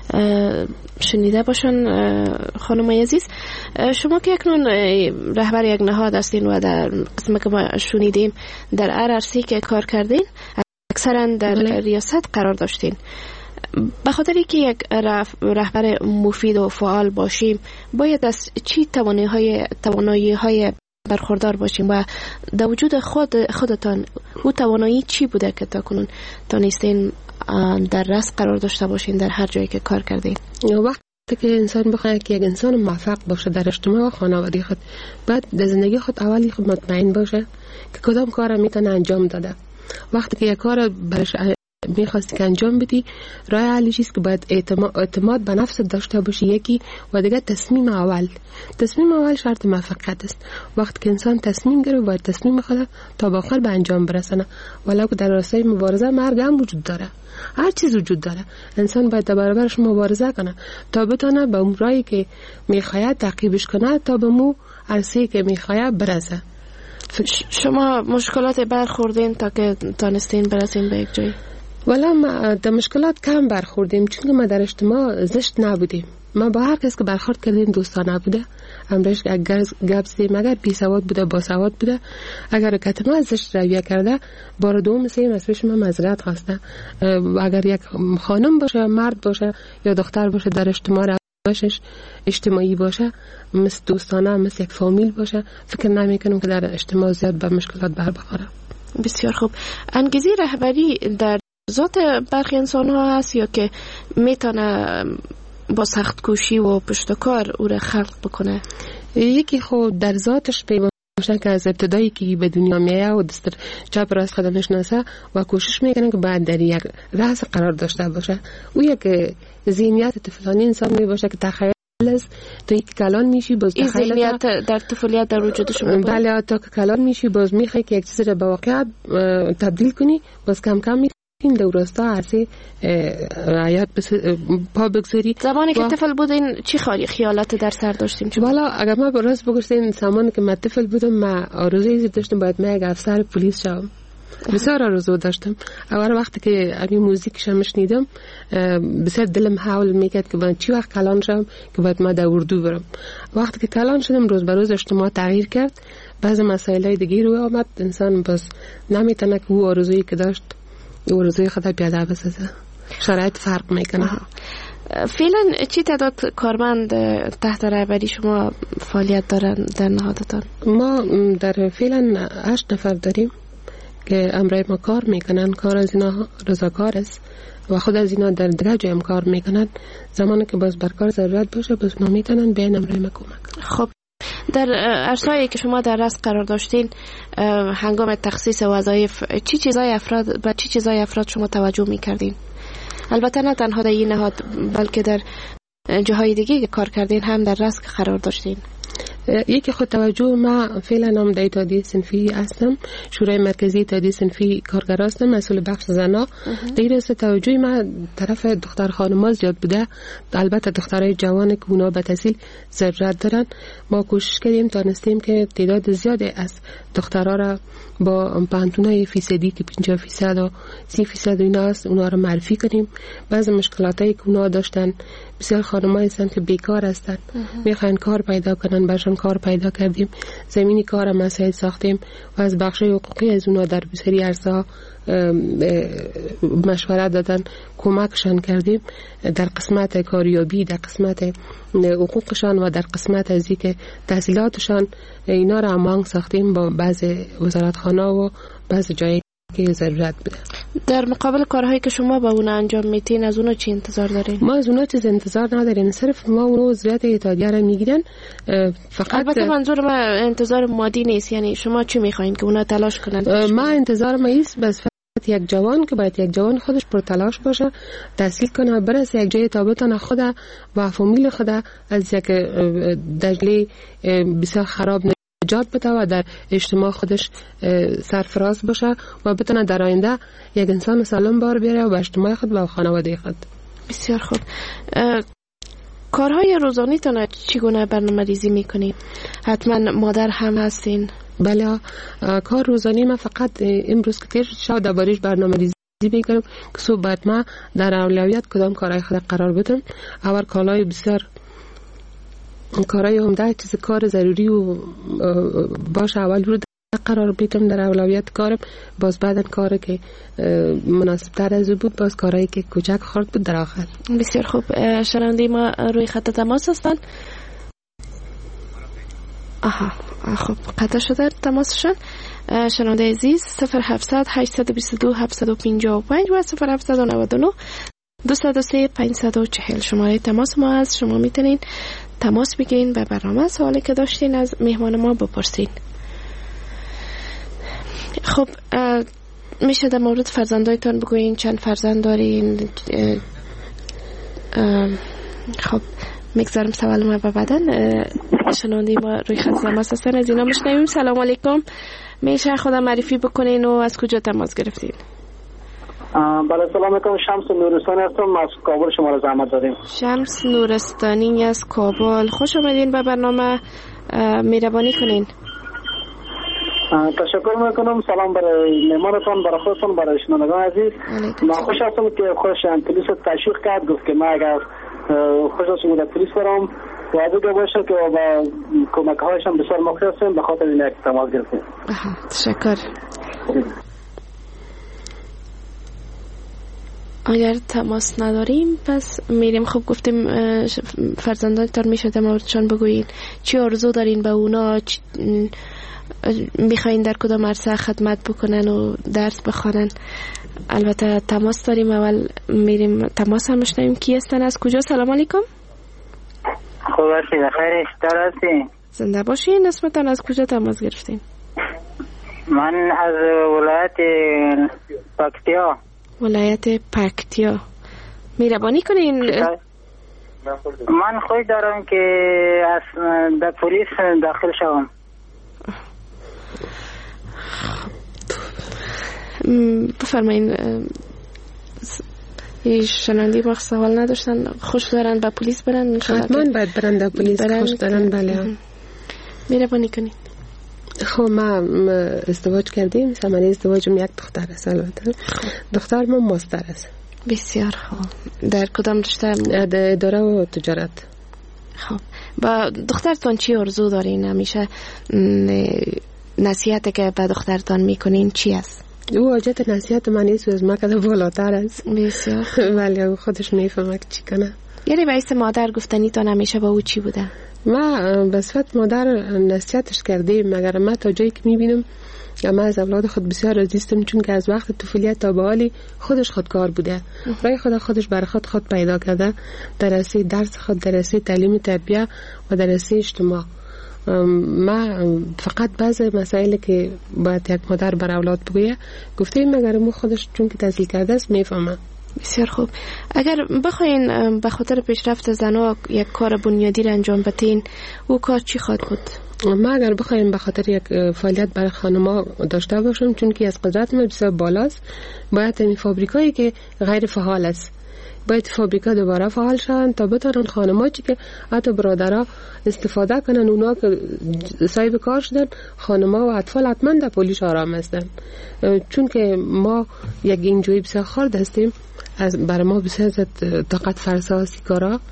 شنیده باشن. خانم عزیز، شما که اکنون رهبر یک نهاد هستین و در قسمت که ما شنیدیم در RRC که کار کردین، اکثرا در ریاست قرار داشتین. به خاطری که یک رهبر مفید و فعال باشیم، باید از چی توانایی های برخوردار باشیم و در وجود خودتان او توانایی چی بوده که تا کنون تانستین در رأس قرار داشته باشین در هر جایی که کار کردین؟ وقتی که انسان بخواد که یک انسان موفق باشه در اجتماع و خانواده خود، بعد در زندگی خود اولی خود مطمئن باشه که کدام کار میتونه انجام داده. وقتی که یک کار برش میخواستی که انجام بدی، راه حلی چیست که باید اعتماد به نفس داشته باشی یکی، و دیگه تصمیم اول شرط موفقیت است. وقتی که انسان تصمیم گیره باید تصمیم خود تا به آخر به انجام برسونه، ولو که در راستای مبارزه مرگ هم وجود داره، هر چیز وجود داره. انسان باید در برابرش مبارزه کنه تا بتونه به اون راهی که میخواید تعقیبش کنه تا به مو عرصه‌ای که میخواید برسه. شما مشکلات برخوردین تا که تانستین برسین به یک جایی؟ والا ما در مشکلات کم برخوردیم، چون ما در اجتماع زشت نبودیم. ما با هر کس که برخورد کردیم دوستانه بوده. امروز گپ زدیم، اگر بی سواد بوده با سواد بوده، اگر کتما زشت رویه کرده بار دوم سیم از پیش ما معذرت خواسته. اگر یک خانم باشه، مرد باشه یا دختر باشه، در اجتماع روشش اجتماعی باشه، مثل دوستانه، مثل یک فامیل باشه، فکر نمیکنم که در اجتماع زیاد به مشکلات بر بخوره. بسیار خوب. انگیزه رهبری در ذات برخی انسان ها هست یا که میتونه با سخت کوشی و پشتکار او را خلق بکنه؟ یکی خود در ذاتش پیوسته که از ابتدایی که به دنیا میایه و دستر چپ راست خودم نشناسه و کوشش میکنه که بعد در یک رأس قرار داشته باشه. او یک ذهنیت طفلانی انسان می باشه که تخیل است. تو یک کلان میشی باز این ذهنیت در طفولیت در وجود شما بود؟ بله، تا که کلان میشی باز میخوای که یک چیز را به واقعیت تبدیل کنی، باز کم کم این دورستا عرصه حیات پا بگذاری. زمانی که طفل بودین چی خیالات در سر داشتیم؟ والا اگر ما براست بگوشتین زمانی که من طفل بودم، من آرزویی داشتم باید من یک افسر پلیس شوم. بسیار آرزو داشتم. اول وقتی که این موزیکش میشنیدم بسیار دلم حول میکرد که من چی وقت کلان شم که باید من در اردو برم. وقتی که کلان شدم روز به روز اجتماع تغییر کرد، بعضی مسائل دیگه رو آمد، انسان بس نمیتونه که او آرزویی که داشت آرزوی خدا پیاده بسازه. شرایط فرق میکنه. فعلا چی تعداد کارمند تحت رهبری شما فعالیت دارن در نهادتان؟ ما در فعلا 8 نفر داریم که امرای ما کار میکنن. کار از اینا رضاکار است و خود از اینا در دیگه جایم کار میکنن. زمانی که باز بر کار ضرورت باشه باز نمیتونن بیان امرای ما کمک. خب در عرصه‌ای که شما در رأس قرار داشتین، هنگام تخصیص وظایف چی چیزای افراد شما توجه میکردین؟ البته نه تنها در این نهاد بلکه در جاهای دیگه که کار کردین هم در رأس قرار داشتین. یکی خود توجه ما فعلا هم در اتحادیه صنفی هستم، شورای مرکزی اتحادیه صنفی کارگر هستم، مسئول بخش زنا. در رأس توجه ما طرف دختر خانم‌ها زیاد بوده. البته دخترای جوان که اونا به تحصیل ضرورت دارن، ما کوشش کردیم تانستیم که تعداد زیادی از دخترها را با پانتونای فیصدی که 50% و 30% اینا است اونا را معرفی کنیم. بعضی مشکلاتایی که اونا داشتن، بسیار خانم‌ها هستن که بیکار هستن، میخوان کار پیدا کنن، برشان کار پیدا کردیم، زمینی کار مساعد ساختیم و از بخش حقوقی از اونا در بسیاری عرصه‌ها مشورت دادن، کمکشان کردیم در قسمت کاریابی، در قسمت حقوقشان و در قسمت از اینکه تحصیلاتشان. اینا را هماهنگ ساختیم با بعض وزارتخانه و بعض جایی که ضرورت بوده. در مقابل کارهایی که شما با اون انجام میتین از اونها چی انتظار دارین؟ ما از اونها چیز انتظار نداریم، صرف ما اون عضویت اتحادیه را میگیرن. فقط البته منظور ما انتظار مادی نیست، یعنی شما چی میخواین که اونا تلاش کنن؟ ما انتظار ما ایست بس یک جوان که باید یک جوان خودش پر تلاش باشه، تحصیل کنه، برسه یک جای تا بتونه خود و فامیل خود از یک دجله بسیار خراب نجات بده و در اجتماع خودش سرفراز باشه و بتونه در آینده یک انسان سالم بار بیاره و به اجتماع خود و خانواده خود. بسیار خوب. کارهای روزانه تان چگونه برنامه‌ریزی میکنید؟ حتما مادر هم هستین. بله، کار روزانه ما فقط امروز که تیر شد دربارش برنامه‌ریزی میکنم که صبح ما در اولویت کدام کارهای خود قرار بدم. اول کالای بسیار کارهای عمده، چیز کار ضروری و باشه اول رو قرار بدم در اولویت کارم. باز بعدن کاری که مناسب تر از بود، باز کارهایی که کوچک خرد بود در آخر. بسیار خوب. شنونده ما روی خط تماس هستن. آها، خب قطع شده تماسشان. شنونده عزیز 0700 822 755 و 0799 203 540 شماره تماس ما هست. شما میتونین تماس بگیرین و برنامه سوالی که داشتین از مهمان ما بپرسین. خب میشه در مورد فرزندایتان بگوین؟ چند فرزند دارین؟ خب میگذارم سوال ما به بعدن. شنونده ما روی خط تماس هستن، از اینا میشنویم. سلام علیکم، میشه خودم معرفی بکنین و از کجا تماس گرفتین؟ بله سلام علیکم، شمس نورستانی هستم، از کابل شما را زحمت دادیم. شمس نورستانی از کابل، خوش آمدین به برنامه. مهربانی کنین. تشکر میکنم. سلام برای مهمانتان، برای خودتان، برای شنوندگان عزیز. من خوش هستم که خوش پلیس تشویق کرد، گفت که ما اگر خوش هستم در پلیس برام و دیگه باشه که با کمک هایشان بسیار مخلص هستم، به خاطر این یک تماس گرفتیم. تشکر. اگر تماس نداریم پس میریم. خب گفتیم فرزندانتان میشه در موردشان بگویین، چی آرزو دارین به اونا؟ میخواین در کدام عرصه خدمت بکنن و درس بخوانن؟ البته تماس داریم، اول میریم تماس هم بشنویم. کی هستن، از کجا؟ سلام علیکم. خوب هستی؟ بخیر، اشتر هستی؟ زنده باشین. اسمتان از کجا تماس گرفتین؟ من از ولایت پکتیا. ولایت پکتیا. مهربانی کنین. من خوش دارم که از در پلیس داخل شوم. بفرمایین. شنوندی ما سوال نداشتن، خوش دارن به پلیس برن؟ حتما باید برن در پلیس، خوش دارن. بله، مهربانی کنین. خب ما ازدواج کردیم، ثمره ازدواجم یک دختر است. البته دختر من ماستر است. بسیار خوب. در کدام رشته؟ اداره و تجارت. خب با دخترتان چی آرزو دارین؟ همیشه نصیحتی که به دخترتان میکنین چی است؟ او حاجت نصیحت من نیست، از ما کده بالاتر است. بسیار ولی او خودش میفهمه چی کنه. یعنی باعث مادر گفتنیتان همیشه با او چی بوده؟ ما به صفت مادر نصیحتش کردیم، مگر ما تا جایی که میبینم ما از اولاد خود بسیار عزیزم، چون که از وقت طفولیت تا به حالی خودش خودکار بوده، رای خودش برای خود پیدا کرده، در راسته درس خود، در راسته تعلیم تربیه و در راسته اجتماع. ما فقط بعض مسائلی که باید یک مادر بر اولاد بگویه گفتیم، مگر مو خودش چون که تحصیل کرده است میفهمه. بسیار خوب. اگر بخواین به خاطر پیشرفت زنها یک کار بنیادی را انجام بدین، او کار چی خواهد بود؟ ما اگر بخوایم به خاطر یک فعالیت برای خانم‌ها داشته باشیم، چون که از قدرت ما بسیار بالاست، باید این فابریکایی که غیر فعال است باید فابریکا دوباره فعال شوند تا بتونن خانم‌ها که حتی برادرها استفاده کنن، اونا که صاحب کار شدن، خانم‌ها و اطفال حتما در پولیش آرام هستن. چون که ما یک اینجوری بسیار خرد هستیم، از برای ما بسیار طاقت فرسا است کارا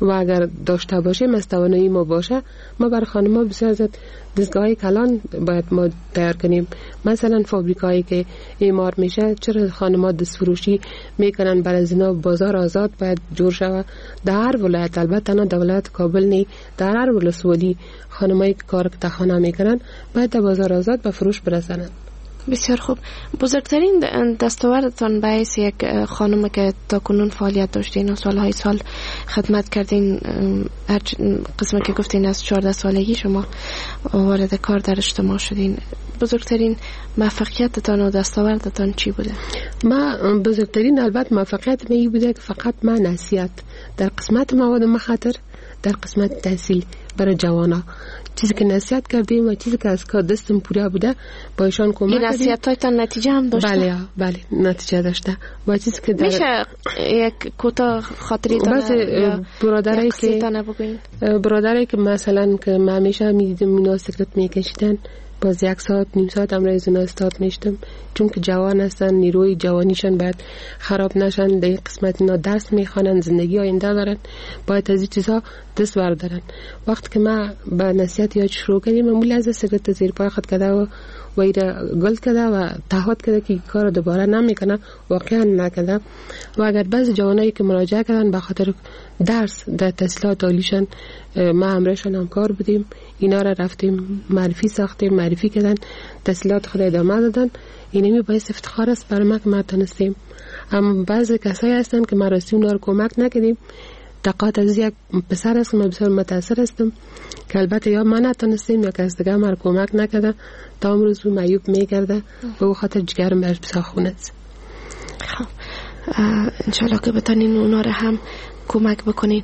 و اگر داشته باشیم از توانایی ما باشه، ما بر خانم‌ها بسیار زیاد دستگاه کلان باید ما تیار کنیم. مثلا فابریکایی که اعمار میشه، چرا خانم‌ها دست فروشی میکنن؟ برای از اینا بازار آزاد باید جور شود در هر ولایت. البته نه در ولایت کابل نی، در هر ولسوالی خانمایی که کار کتخانه میکنن باید در بازار آزاد به فروش برسنن. بسیار خوب. بزرگترین دستاوردتان به حیث یک خانم که تا کنون فعالیت داشتین و سالهای سال خدمت کردین، قسمی که گفتین از 14 سالگی شما وارد کار در اجتماع شدین، بزرگترین موفقیتتان و دستاوردتان چی بوده؟ ما بزرگترین البته موفقیت می بوده که فقط ما نصیحت در قسمت مواد مخاطر، در قسمت تحصیل برای جوانا چیزی که نصیحت کردیم و چیزی که از کار دستم پورا بوده با ایشان کمک کردیم. این نصیحت‌هایتان نتیجه هم داشته؟ بله نتیجه داشته. و چیزی که میشه یک کوتاه خاطریتان یا برادری که مثلا که ما همیشه میدیدم اینا سیگرت میکشیدن، باز 1 ساعت نیم ساعت امروز از اینا استاد میشتم، چون که جوان هستن، نیروی جوانیشان باید خراب نشن. در این قسمت اینا درس میخوانن، زندگی آینده دارن، باید از این چیزها دست بردارن. وقتی که ما به نصیحت یاد شروع کردیم، معمولا از سیگرت زیر پای خود کرده و ایره گل کرده و تعهد کرده که کار دوباره نمیکنه، واقعا نکرده. و اگر بعضی جوانایی که مراجعه کردن به خاطر درس در تحصیلات عالیشان، ما همراهشان همکار بودیم، اینا را رفتیم معرفی کردن، تحصیلات خود ادامه دادن. اینمی باعث افتخار است برای ما که ما تونستیم. اما بعضی کسایی هستن که ما راستی اونا رو کمک نکردیم. دقیقاً از یک پسر است که من بسیار متاثر هستم که البته یا ما نتونستیم یا کس دیگه ما رو کمک نکرده، تا امروز او معیوب میگرده و او خاطر جگرم برش بسیار خونه است. خب انشالله که بتانین اونا رو هم کمک بکنین.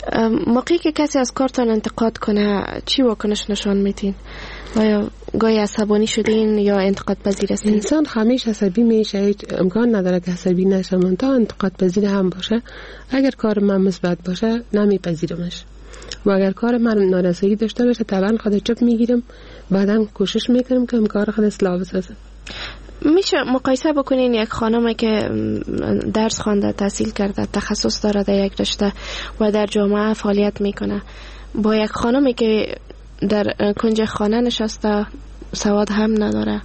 موقعی که کسی از کارتان انتقاد کنه چی واکنش نشان میدین؟ آیا گاهی عصبانی شدین یا انتقاد پذیر هستین؟ انسان همیشه عصبی میشه، هیچ امکان نداره که عصبی نشه، من تا انتقاد پذیر هم باشه. اگر کار من مثبت باشه نمیپذیرمش و اگر کار من نارسایی داشته باشه طبعا خود چپ میگیرم، بعدم کوشش میکنم که کار خود اصلاح بسازم. میشه مقایسه بکنین یک خانمی که درس خوانده، تحصیل کرده، تخصص داره در یک رشته و در جامعه فعالیت میکنه، با یک خانمی که در کنج خانه نشسته، سواد هم نداره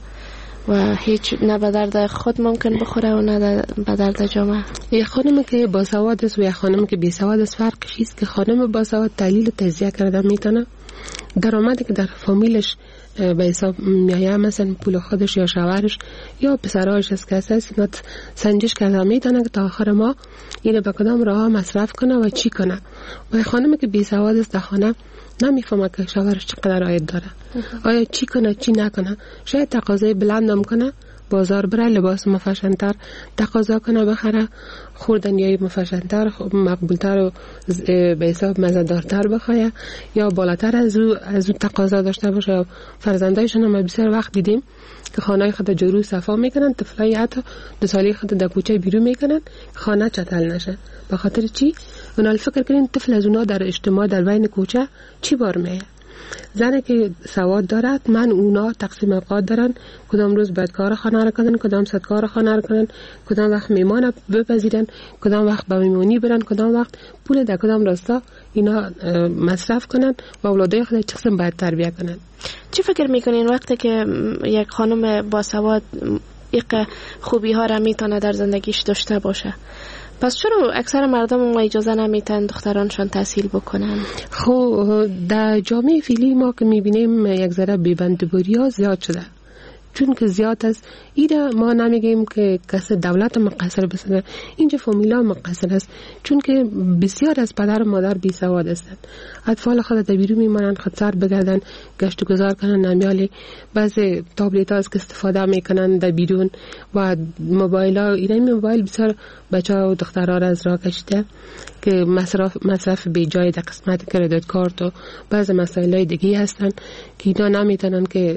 و هیچ نه به درد خود ممکن بخوره و نه به درد جامعه؟ یک خانمی که با سواد است و یک خانمی که بی سواد است فرقش است که خانم با سواد تحلیل و تجزیه کرده میتونه، درآمدی که در فامیلش به حساب میایه، مثلا پول خودش یا شوهرش یا پسرهاش از کسی است، اینا سنجش کرده میتونه که تا آخر ما اینو به کدام راه مصرف کنه و چی کنه. و خانمی که بی سواد است در خانه نمیفهمه که شوهرش چقدر عاید داره، آیا چی کنه چی نکنه. شاید تقاضای بلندم کنه، بازار بره لباس مفشن‌تر تقاضا کنه بخره، خوردنیای مفشن‌تر مقبولتر و به حساب مزه‌دارتر بخواه، یا بالاتر از او تقاضا داشته باشه. فرزندایشون هم بسیار وقت دیدیم که خانه خود جارو صفا میکنن، طفلای حتی 2 ساله خود در کوچه بیرون میکنن خانه چتل نشه. به خاطر چی؟ اونا فکر کنین طفل از اونا در اجتماع در بین کوچه چی بار میه. زنی که سواد دارد من اونا تقسیم اوقات دارن، کدام روز باید کار خانه را کنن، کدام ساعت کار خانه را کنن، کدام وقت میمان بپذیرن، کدام وقت به میمونی برن، کدام وقت پول در کدام راستا اینا مصرف کنن و اولادای خود چه قسم باید تربیت کنن. چی فکر میکنین وقتی که یک خانم با سواد یک خوبی ها را میتونه در زندگیش داشته باشه، پس چرا اکثر مردم ما اجازه نمیتن دخترانشان تحصیل بکنن؟ خب در جامعه فعلی ما که میبینیم یک ذره بی‌بندباری ها زیاد شده، چون که زیاد است. ایده ما نمیگیم که کسی دولت مقصر بسازه، اینجا فامیلا مقصر است، چون که بسیار از پدر و مادر بی سواد هستند. اطفال خود در بیرون میمانند، خود سر بگردن، گشت و گذار کنن، نمیالی بعضی تابلت ها که استفاده میکنن در بیرون و موبایل ها. این موبایل بسیار بچه ها و دخترها را از راه کشیده که مصرف بی جای در قسمت کردیت کارت و بعضی مسائل های دیگه هستن که اینا نمیتونن که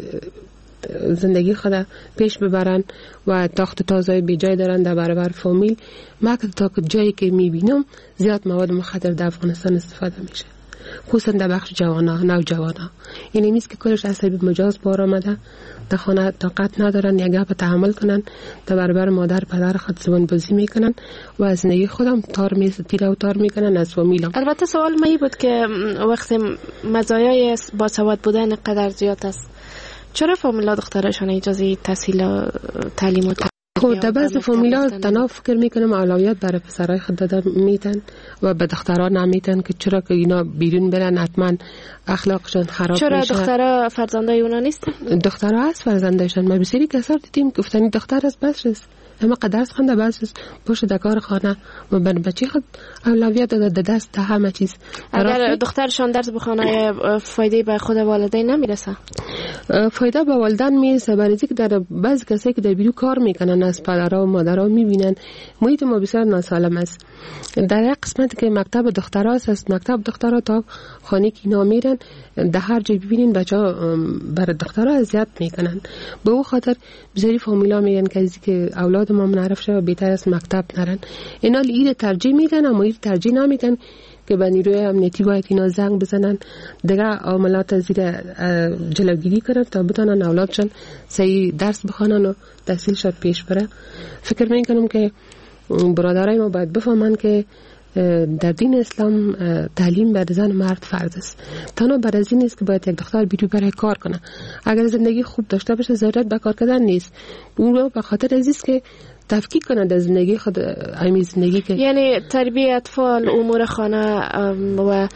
زندگی خود پیش ببرن و تاخت تازه بی جای دارن در برابر فامیل. ما تا جایی که میبینم زیاد مواد مخدر در افغانستان استفاده میشه خصوصا در بخش نوجوانا. این نیست که کلش عصبی مجاز بار آمده، در خانه طاقت ندارن یک گپ تحمل کنن، در برابر مادر پدر خود زبان بازی میکنن و از زندگی خودم تیره و تار میکنن از فامیلم. البته سوال من بود که وقتی مزایای باسواد بودن قدر زیاد است، چرا فامیلا دخترشان اجازه تحصیل و تعلیم و خب در بعض فامیلا تنها فکر میکنم اولویت برای پسرای خود داده میتن و به دخترها نمیتن که چرا که اینا بیرون برن حتما اخلاقشان خراب میشه. چرا دخترها فرزندای اونا نیستن؟ دخترها هست فرزندایشان. ما بسیاری کسار دیدیم گفتنی دختر است بس است، اما قدر است خونده بس است باشه در کار خانه و بر بچه خود اولویت داده دست تا همه چیز. اگر دخترشان درس بخونه فایده به خود والدین نمیرسه؟ فایده به والدین میرسه، برای اینکه در بعضی کسایی که در بیرون کار میکنن از پدرها و مادرها میبینن محیط ما بسیار ناسالم است. در یک قسمت که مکتب دخترها است، مکتب دخترها تا خانه که اینا میرن در هر جای ببینین بچه‌ها برای دخترها اذیت میکنن. به اون خاطر بسیاری فامیلا میگن که از که اولاد ما منعرف شه و بهتر است مکتب نرن. اینا ایره ترجیح میدن اما ایره ترجیح نمیدن که به نیروی امنیتی باید اینا زنگ بزنن دیگه عاملات زیر جلوگیری کنن تا بتونن اولادشان صحیح درس بخونن و تحصیلشان پیش بره. فکر میکنم که برادرای ما باید بفهمن که در دین اسلام تعلیم بر زن و مرد فرض است. تنها بر از این نیست که باید یک دختر بیرون برای کار کنه. اگر زندگی خوب داشته باشه ضرورت به کار کردن نیست. اون رو به خاطر از است که تفکیک کنه در زندگی خود امی زندگی که یعنی تربیت اطفال، امور خانه و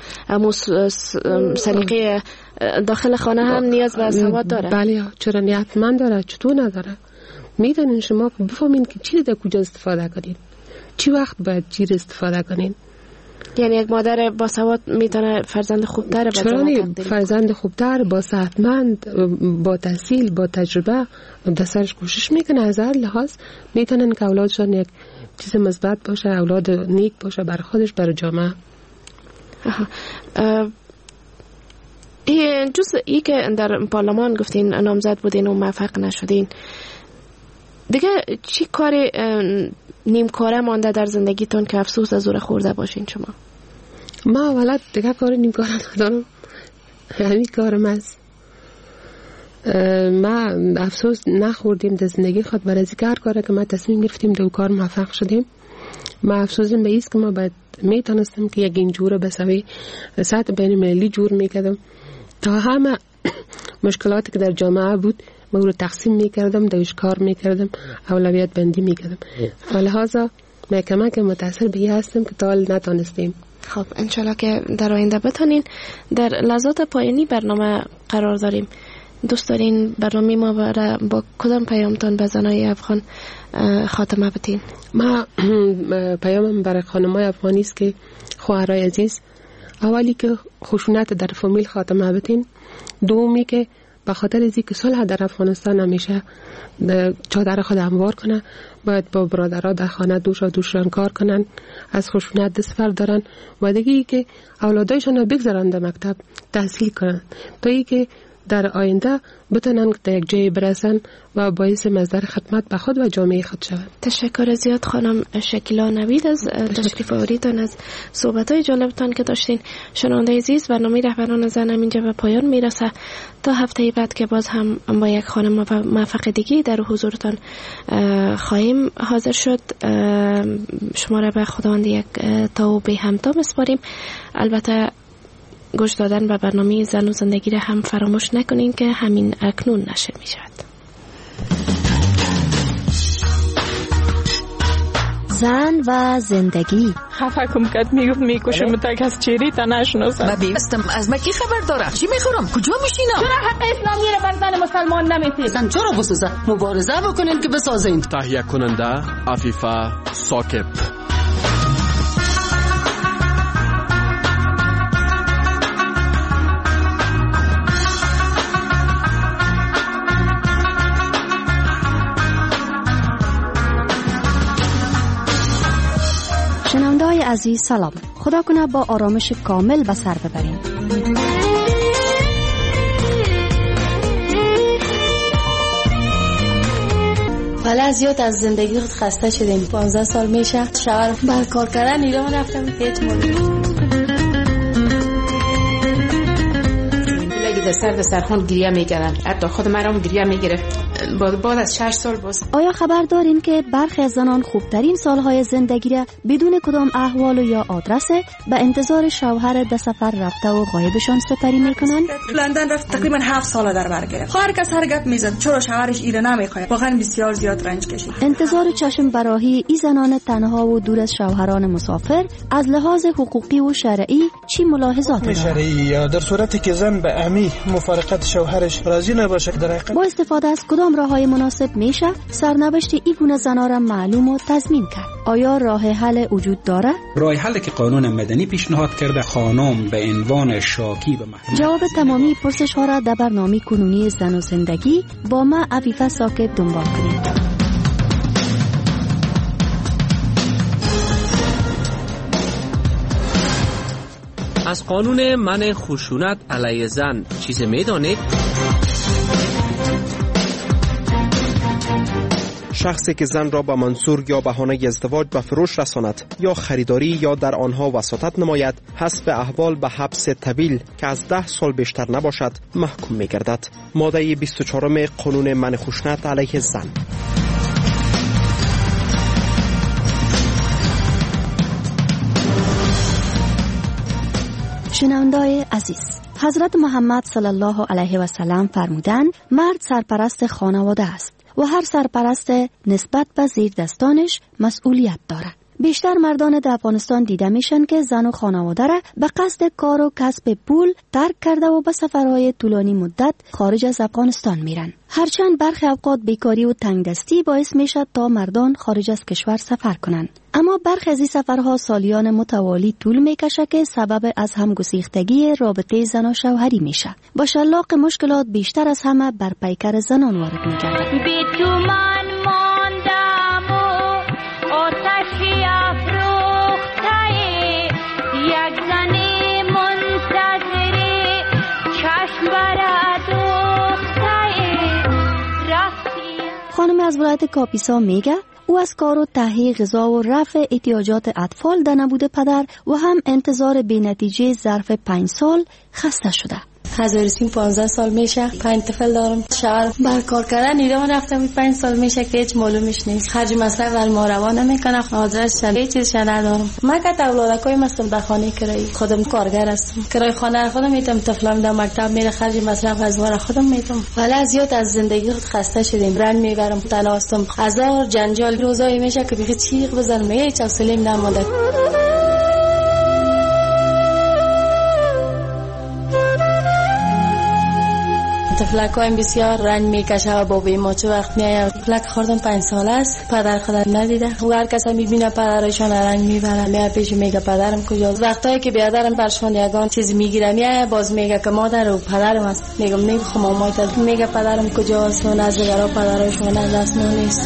سلیقه داخل خانه هم نیاز به سواد داره. بله چرا نیتمند داره، چطور نداره. میدونین شما بفهمین که چی در کجا استفاده کنین، چی وقت باید چی استفاده کنین. یعنی یک مادر با سواد میتونه فرزند خوبتر به جامعه فرزند خوبتر، با صحتمند، با تحصیل، با تجربه در سرش کوشش میکنه از هر لحاظ میتونن که اولادشان یک چیز مثبت باشه، اولاد نیک باشه برای خودش، برای جامعه. این جزئی که در پارلمان گفتین نامزد بودین و موفق نشدین، دیگه چی کار نیمکاره مانده در زندگیتون که افسوس از اون خورده باشین شما؟ ما ولد دیگه کار نیمکاره ندارم، همین کارم است. ما افسوس نخوردیم در زندگی خود برای اینکه هر کاری که ما تصمیم گرفتیم در کار موفق شدیم. ما افسوسیم به ایست که ما باید میتونستم که یک اینجور بسوی سطح بین المللی جور میکردم تا همه مشکلاتی که در جامعه بود ما رو تقسیم میکردم، دوش کار میکردم، اولویت بندی میکردم. ولهذا ما کمک متاثر به این هستم که تا حال نتانستیم. خب انشالله که در آینده بتونین. در لحظات پایانی برنامه قرار داریم. دوست دارین برنامه ما با کدام پیامتان به زنای افغان خاتمه بدین؟ ما پیامم برای خانمای افغانی است که خواهرای عزیز، اولی که خشونت در فامیل خاتمه بدین، دومی که به خاطر از اینکه صلح در افغانستان همیشه چادر خود هموار کنه باید با برادرها در خانه دوشان کار کنن، از خشونت دست بردارن و دیگه که اولادایشان بگذارن در مکتب تحصیل کنن تا اینکه در آینده بتونن در یک جای برسن و باعث مصدر خدمت به خود و جامعه خود شوند. تشکر زیاد خانم شکیلا نوید از تشریف آوریدن، از صحبت‌های جالبتان که داشتین. شنونده عزیز، برنامه رهبران زن اینجا به پایان میرسه. تا هفته بعد که باز هم با یک خانم موفق دیگه در حضورتان خواهیم حاضر شد. شما را به خداوند یک تا و به همتا میسپاریم. البته گوش دادن به برنامه زن و زندگی را هم فراموش نکنین که همین اکنون نشر می شود. زن و زندگی. خفه کم کد میگفت میکشم تک از چیری تا نشناسم. من بیستم از مکی خبر دارم. چی میخورم؟ کجا میشینم؟ چرا حق اسلامی را بر زن مسلمان نمیتید؟ زن چرا بسازه؟ مبارزه بکنین که بسازین. تهیه کننده عفیفه ثاقب. شنونده‌های عزیز سلام. خدا کنه با آرامش کامل به سر ببرین. حالا زیاد از زندگی خود خسته شدیم. 15 سال میشه شوهر بر کار کردن ایران رفتم هیچ موقع در سرخان گریه میکردم. حتی خود مرا هم گریه میگرفت بعد از 6 سال باز. آیا خبر دارین که برخی از زنان خوبترین سالهای زندگی را بدون کدام احوال یا آدرس به انتظار شوهر در سفر رفته و غایبشان سپری میکنن؟ لندن رفت تقریبا 7 سال در بر گرفت. هر کس هر گپ میزد چرا شوهرش ایره نمیخواد. واقعا بسیار زیاد رنج کشید. انتظار چشم براهی این زنان تنها و دور از شوهران مسافر از لحاظ حقوقی و شرعی چی ملاحظات دارد؟ شرعی یا در صورتی که زن به امی مفارقت شوهرش راضی نباشه در حقیقت با استفاده از کدام راههای مناسب میشه سرنوشت این گونه زنان را معلوم و تضمین کرد؟ آیا راه حل وجود داره؟ راه حلی که قانون مدنی پیشنهاد کرده خانم به عنوان شاکی به محکمه. جواب تمامی پرسش ها را در برنامه کنونی زن و زندگی با ما عفیفه ساکب دنبال کنید. از قانون منع خشونت علیه زن چیزی میدانید؟ شخصی که زن را به منصور یا بهانه ازدواج به فروش رساند یا خریداری یا در آنها وساطت نماید حسب احوال به حبس طویل که از 10 سال بیشتر نباشد محکوم می گردد. ماده 24 قانون منع خشونت علیه زن. شنونده‌های عزیز، حضرت محمد صلی الله علیه و سلم فرمودند مرد سرپرست خانواده است و هر سرپرست نسبت به زیر دستانش مسئولیت دارد. بیشتر مردان در افغانستان دیده میشن که زن و خانواده را به قصد کار و کسب پول ترک کرده و به سفرهای طولانی مدت خارج از افغانستان میرن. هرچند برخی اوقات بیکاری و تنگدستی باعث میشد تا مردان خارج از کشور سفر کنند، اما برخی از این سفرها سالیان متوالی طول میکشه که سبب از همگسیختگی رابطه زن و شوهری میشه. با شلاق مشکلات بیشتر از همه بر پیکر زنان وارد میگردد. خانم از ولایت کاپیسا میگه او از کار و تهیه غذا و رفع احتیاجات اطفال در نبود پدر و هم انتظار بی نتیجه ظرف 5 سال خسته شده. هزارسیم 15 سال میشه، 5 طفل دارم. شهر بر کار کردن ایران رفتم 5 سال میشه که هیچ معلومش نیست. خرج مصرف ول ما روا نمیکنه، آدرس هیچ چیزش ندارم. من که اولادکای مستم در خانه کرایی، خودم کارگر هستم. کرای خانه خودم میتم، طفلام در مکتب میره، خرج مصرف از ما خودم میتم. ولی زیاد از زندگی خسته شدیم. رنج میبرم، تنها هستم. هزار جنجال روزایی میشه که بخی چیغ بزنم، هیچ حوصله‌ام نمونده. طفلکایم بسیار رنج میکشه و بابای ما چه وقت میاد. طفلک خوردم 5 سال است، پدر خودت ندیده و هر کس میبینه پدرشون رنج میبره، میاد پیش میگه پدرم کجاست. وقتایی که بیادرم برشون یگان چیز میگیره میاد باز میگه که مادر و پدرم است. میگم نمیخوام مامایت، میگه پدرم کجاست و نزدیکرا پدرشون دست نیست.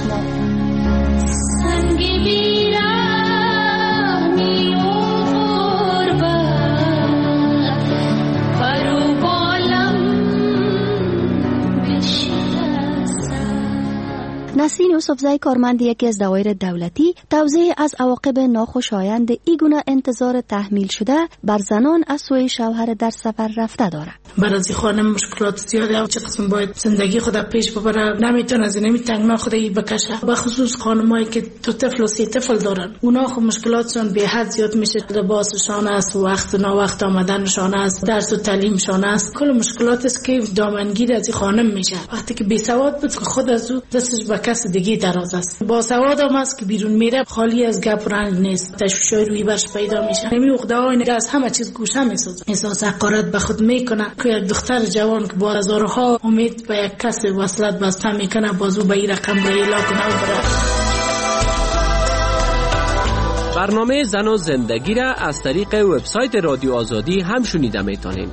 نسرین یوسفزئی کارمند یکی از دوایر دولتی توضیح از عواقب ناخوشایند این گونه انتظار تحمیل شده بر زنان از سوی شوهر در سفر رفته دارد. برای خانم مشکلات زیاده و چه قسم باید زندگی خود پیش ببره، نمیتونه از نمیتونه خودی بکشه. به خصوص خانمایی که 2 طفل و 3 طفل دارن، اونا خب مشکلاتشون به حد زیاد میشه. لباسشون است، وقت نا وقت آمدنشون است، درس و تعلیمشون است، کل مشکلات است که دامنگیر از خانم میشه. وقتی که بی سواد بود که خود از او دستش به کس دیگه دراز است. با سواد هم است که بیرون میره خالی از گپ و رنج نیست، تشویشای روی برش پیدا میشه. نمی عقده‌های از همه چیز گوشه میسازه، احساس حقارت به خود میکنه که یک دختر جوان که با هزارها امید به یک کس وصلت بسته میکنه بازو به این رقم را اعلام کنه و بره. برنامه زن و زندگی را از طریق وبسایت رادیو آزادی هم شنیده میتونین.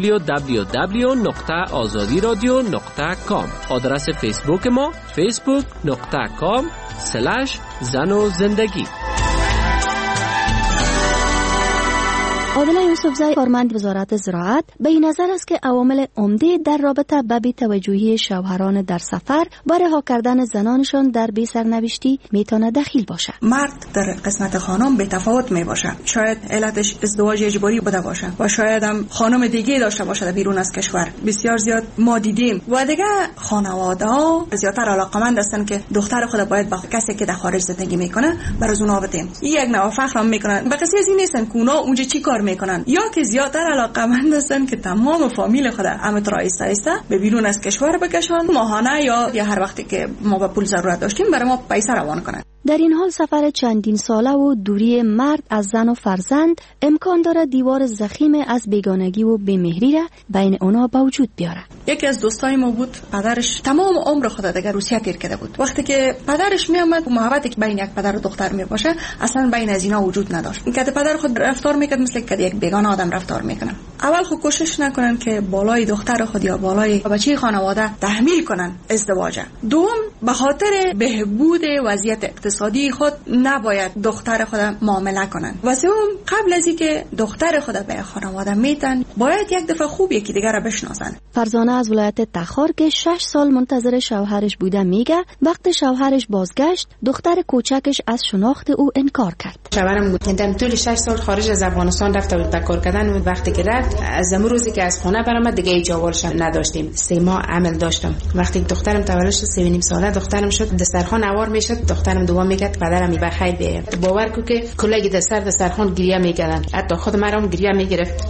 www.azadiradio.com. آدرس فیسبوک ما facebook.com/زن و زندگی. عادل یوسفزی کارمند وزارت زراعت به این نظر است که عوامل عمده در رابطه با بی‌توجهی شوهران در سفر و رها کردن زنانشان در بی سرنوشتی میتونه دخیل باشه. مرد در قسمت خانم به تفاوت می باشه. شاید علتش ازدواج اجباری بوده باشه و شاید هم خانم دیگه داشته باشه در بیرون از کشور. بسیار زیاد ما دیدیم و دیگه خانواده ها زیادتر علاقمند هستن که دختر خود باید با کسی که در خارج زندگی میکنه برای اونا بدیم. یک نوع فخر هم میکنن. به قصه از این نیستن که اونا اونجا چی کار میکنن، یا که زیادتر علاقمند هستن که تمام فامیل خود همینطور آیسته به بیرون از کشور بکشن، ماهانه یا هر وقتی که ما به پول ضرورت داشتیم برای ما پیسه روان کنن. در این حال سفر چندین ساله و دوری مرد از زن و فرزند امکان داره دیوار ضخیم از بیگانگی و بی‌مهری را بین اونا به وجود بیاره. یکی از دوستای ما بود، پدرش تمام عمر خود دیگه روسیه تیر کرده بود. وقتی که پدرش میامد، محبتی که بین یک پدر و دختر میباشه اصلا بین از اینا وجود نداشت. اینکه پدر خود رفتار میکرد مثل که یک بیگانه آدم رفتار میکنه. اول خود کوشش نکنن که بالای دختر خود یا بالای بچه خانواده تحمیل کنن ازدواج. دوم، به خاطر بهبود وضعیت اقتصادی خود نباید دختر خود معامله کنن. و سوم، قبل از اینکه دختر خود به خانواده میتن باید یک دفعه خوب یکی دیگر را بشناسن. فرزانه از ولایت تخار که 6 سال منتظر شوهرش بوده میگه وقتی شوهرش بازگشت دختر کوچکش از شناخت او انکار کرد. شوهرم گفتم طول 6 سال خارج از افغانستان رفته بود کار کردن و وقتی که رفت از اون روزی که از خونه برآمد دیگه هیچ جوالش نداشتیم. 3 ماه عمل داشتم. وقتی دخترم تولد شد 3.5 ساله دخترم شد، دسترخوان اوار میشد، دخترم دوام میکرد پدرم میبخیر به باور کو که کلاگی دسترخوان گریه میکردن، حتی خود مرام گریه میگرفت.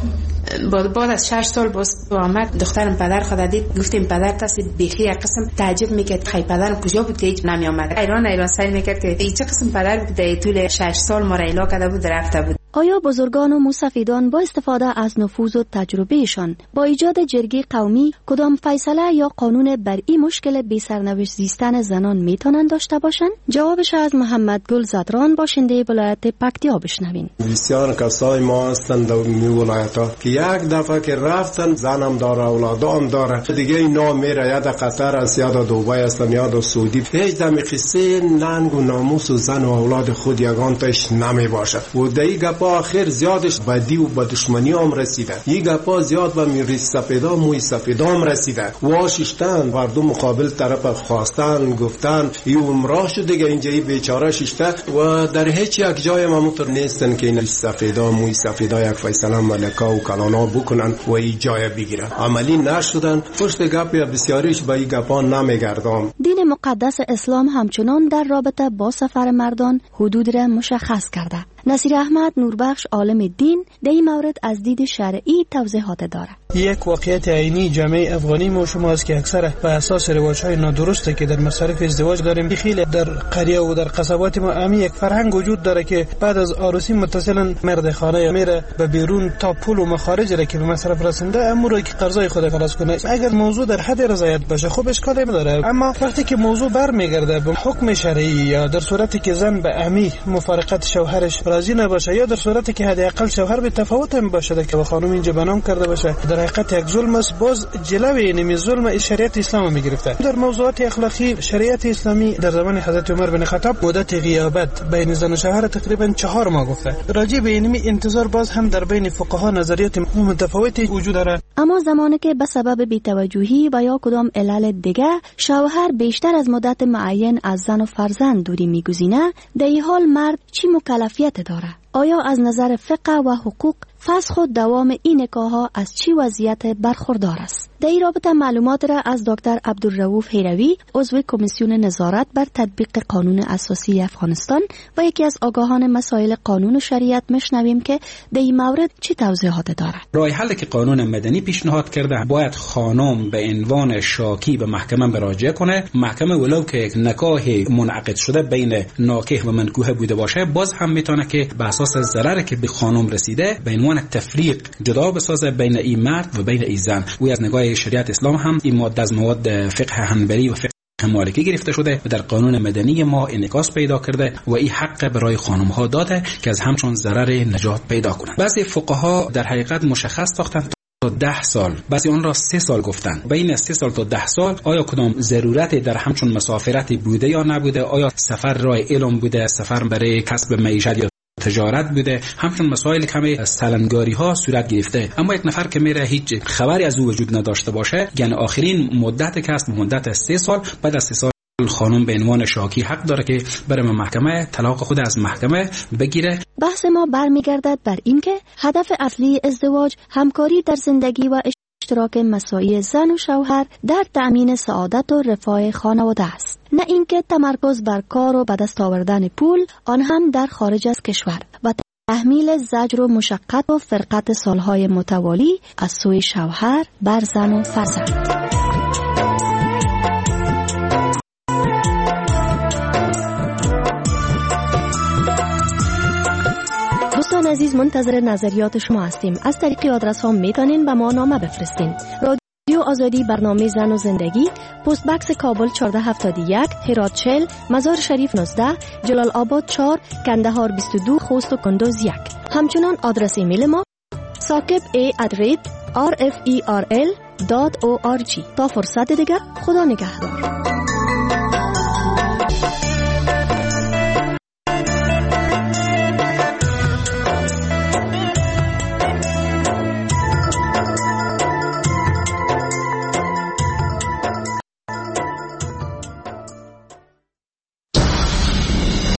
بعد از 6 سال باز آمد دخترم پدر خود دید، گفتیم پدر تاسی بیخی یک قسم تعجب میکرد خی پدرم کجا بود که هیچ نمی آمد. ایران سعی میکرد که چه قسم پدر بود در طول 6 سال ما را الا کرده بود رفته بود. آیا بزرگان و موسفیدان با استفاده از نفوذ و تجربهشان با ایجاد جرگه قومی کدام فیصله یا قانون بر این مشکل بی سرنوشت زیستن زنان میتونن داشته باشند؟ جوابش از محمد گل زدران باشنده ولایت پکتیا بشنوین. بسیار کسای ما هستند در این ولایت‌ها که یک دفعه که رفتن زنم داره اولادام داره دیگه اینا میره یا در قطر است یا در دبی هستن یا در سعودی. هیچ دم قصه ننگ و ناموس و زن و اولاد خود یگان تاش نمی باشه و دیگه با آخر زیادش بدی و به دشمنی هم رسیده. یک گپا زیاد به میری سفیدا موی سفیدا هم رسیده. واششتن مردم مقابل طرف خواستن گفتن ای عمره شد دیگه اینجا بیچاره ششته و در هیچ یک جای همونطور نیستن که این سفیدا موی سفیدا یک فیصله ملکا و کلانا بکنن و این جای بگیرن. عملی نشدن. پشت گپی بسیاریش به این گپا نمیگردم. دین مقدس اسلام همچنان در رابطه با سفر مردان حدود را مشخص کرده. نصیر احمد نوربخش عالم دین در این مورد از دید شرعی توضیحات داره. یک واقعیت عینی جامعه افغانی ما شماست که اکثر به اساس روایت‌های نادرسته که در مصارف ازدواج داریم. خیلی در قریه و در قصبات ما امی یک فرهنگ وجود داره که بعد از عروسی متصلا مرد خانه میره به بیرون تا پول و مخارج را که به مصرف رسونده امور که قرضای خود خلاص کنه. اگر موضوع در حد رضایت باشه خب اشکالی نداره، اما وقتی که موضوع برمیگرده به حکم شرعی یا در صورتی که زن به امی مفارقت شوهرش راضی نباشه یا در صورتی که حداقل شوهر به تفاوت هم باشه که به خانم اینجا بنام کرده باشه در حقیقت یک ظلم است. باز جلوی این ظلم شریعت اسلام میگرفته. در موضوعات اخلاقی شریعت اسلامی در زمان حضرت عمر بن خطاب مدت غیابت بین زن و شوهر تقریبا 4 ماه گفته. راجع به این انتظار باز هم در بین فقها نظریات متفاوتی وجود داره. اما زمانی که به سبب بی‌توجهی و یا کدام علل دیگه شوهر بیشتر از مدت معین از زن و فرزند دوری میگزینه، در این حال مرد چی مکلفیت داره؟ آیا از نظر فقه و حقوق فسخ و دوام این نکاح‌ها از چی وضعیت برخوردار است؟ در این رابطه معلومات را از دکتر عبدالرؤوف هیروی عضو کمیسیون نظارت بر تطبیق قانون اساسی افغانستان و یکی از آگاهان مسائل قانون و شریعت میشنویم که در این مورد چی توضیحات دارد. راه حلی که قانون مدنی پیشنهاد کرده باید خانم به عنوان شاکی به محکمه مراجعه کنه. محکمه ولو که نکاح منعقد شده بین ناکح و منکوح بوده باشه باز هم میتونه که به اساس ضرری که به خانم رسیده به عنوان تفریق جدا بسازه بین این مرد و بین این زن. و از نگاه شریعت اسلام هم این ماده از مواد فقه حنبلی و فقه مالکی گرفته شده و در قانون مدنی ما انعکاس پیدا کرده و این حق برای خانم ها داده که از همچون ضرر نجات پیدا کنند. بعضی فقها در حقیقت مشخص ساختند تا 10 سال، بعضی آن را 3 سال گفتند. بین از 3 سال تا 10 سال آیا کدام ضرورت در همچون مسافرت بوده یا نبوده؟ آیا سفر راه علم بوده، سفر برای کسب معیشت یا تجارت بوده، همچنین مسائل کمی سلنگاری ها صورت گرفته. اما یک نفر که میره هیچ خبری از او وجود نداشته باشه، یعنی آخرین مدت که است مدت 3 سال، بعد از 3 سال خانم به عنوان شاکی حق داره که بره محکمه طلاق خود از محکمه بگیره. بحث ما برمیگردد بر این که هدف اصلی ازدواج همکاری در زندگی و اشتراک مساعی زن و شوهر در تأمین سعادت و رفاه خانواده است، نه اینکه تمرکز بر کار و به دست آوردن پول، آن هم در خارج از کشور، و تحمیل زجر و مشقت و فرقت سالهای متوالی از سوی شوهر بر زن و فرزند. دوستان عزیز، منتظر نظریات شما هستیم. از طریق آدرس ها میتونین به ما نامه بفرستین. رادیو آزادی، برنامه زن و زندگی، پست بکس کابل 1471، هرات 40، مزار شریف 19، جلال آباد 4، کندهار 22، خوست و کندوز 1. همچنان آدرس ایمیل ما sakib@rferel.org. تا فرصت دیگر، خدا نگهدار.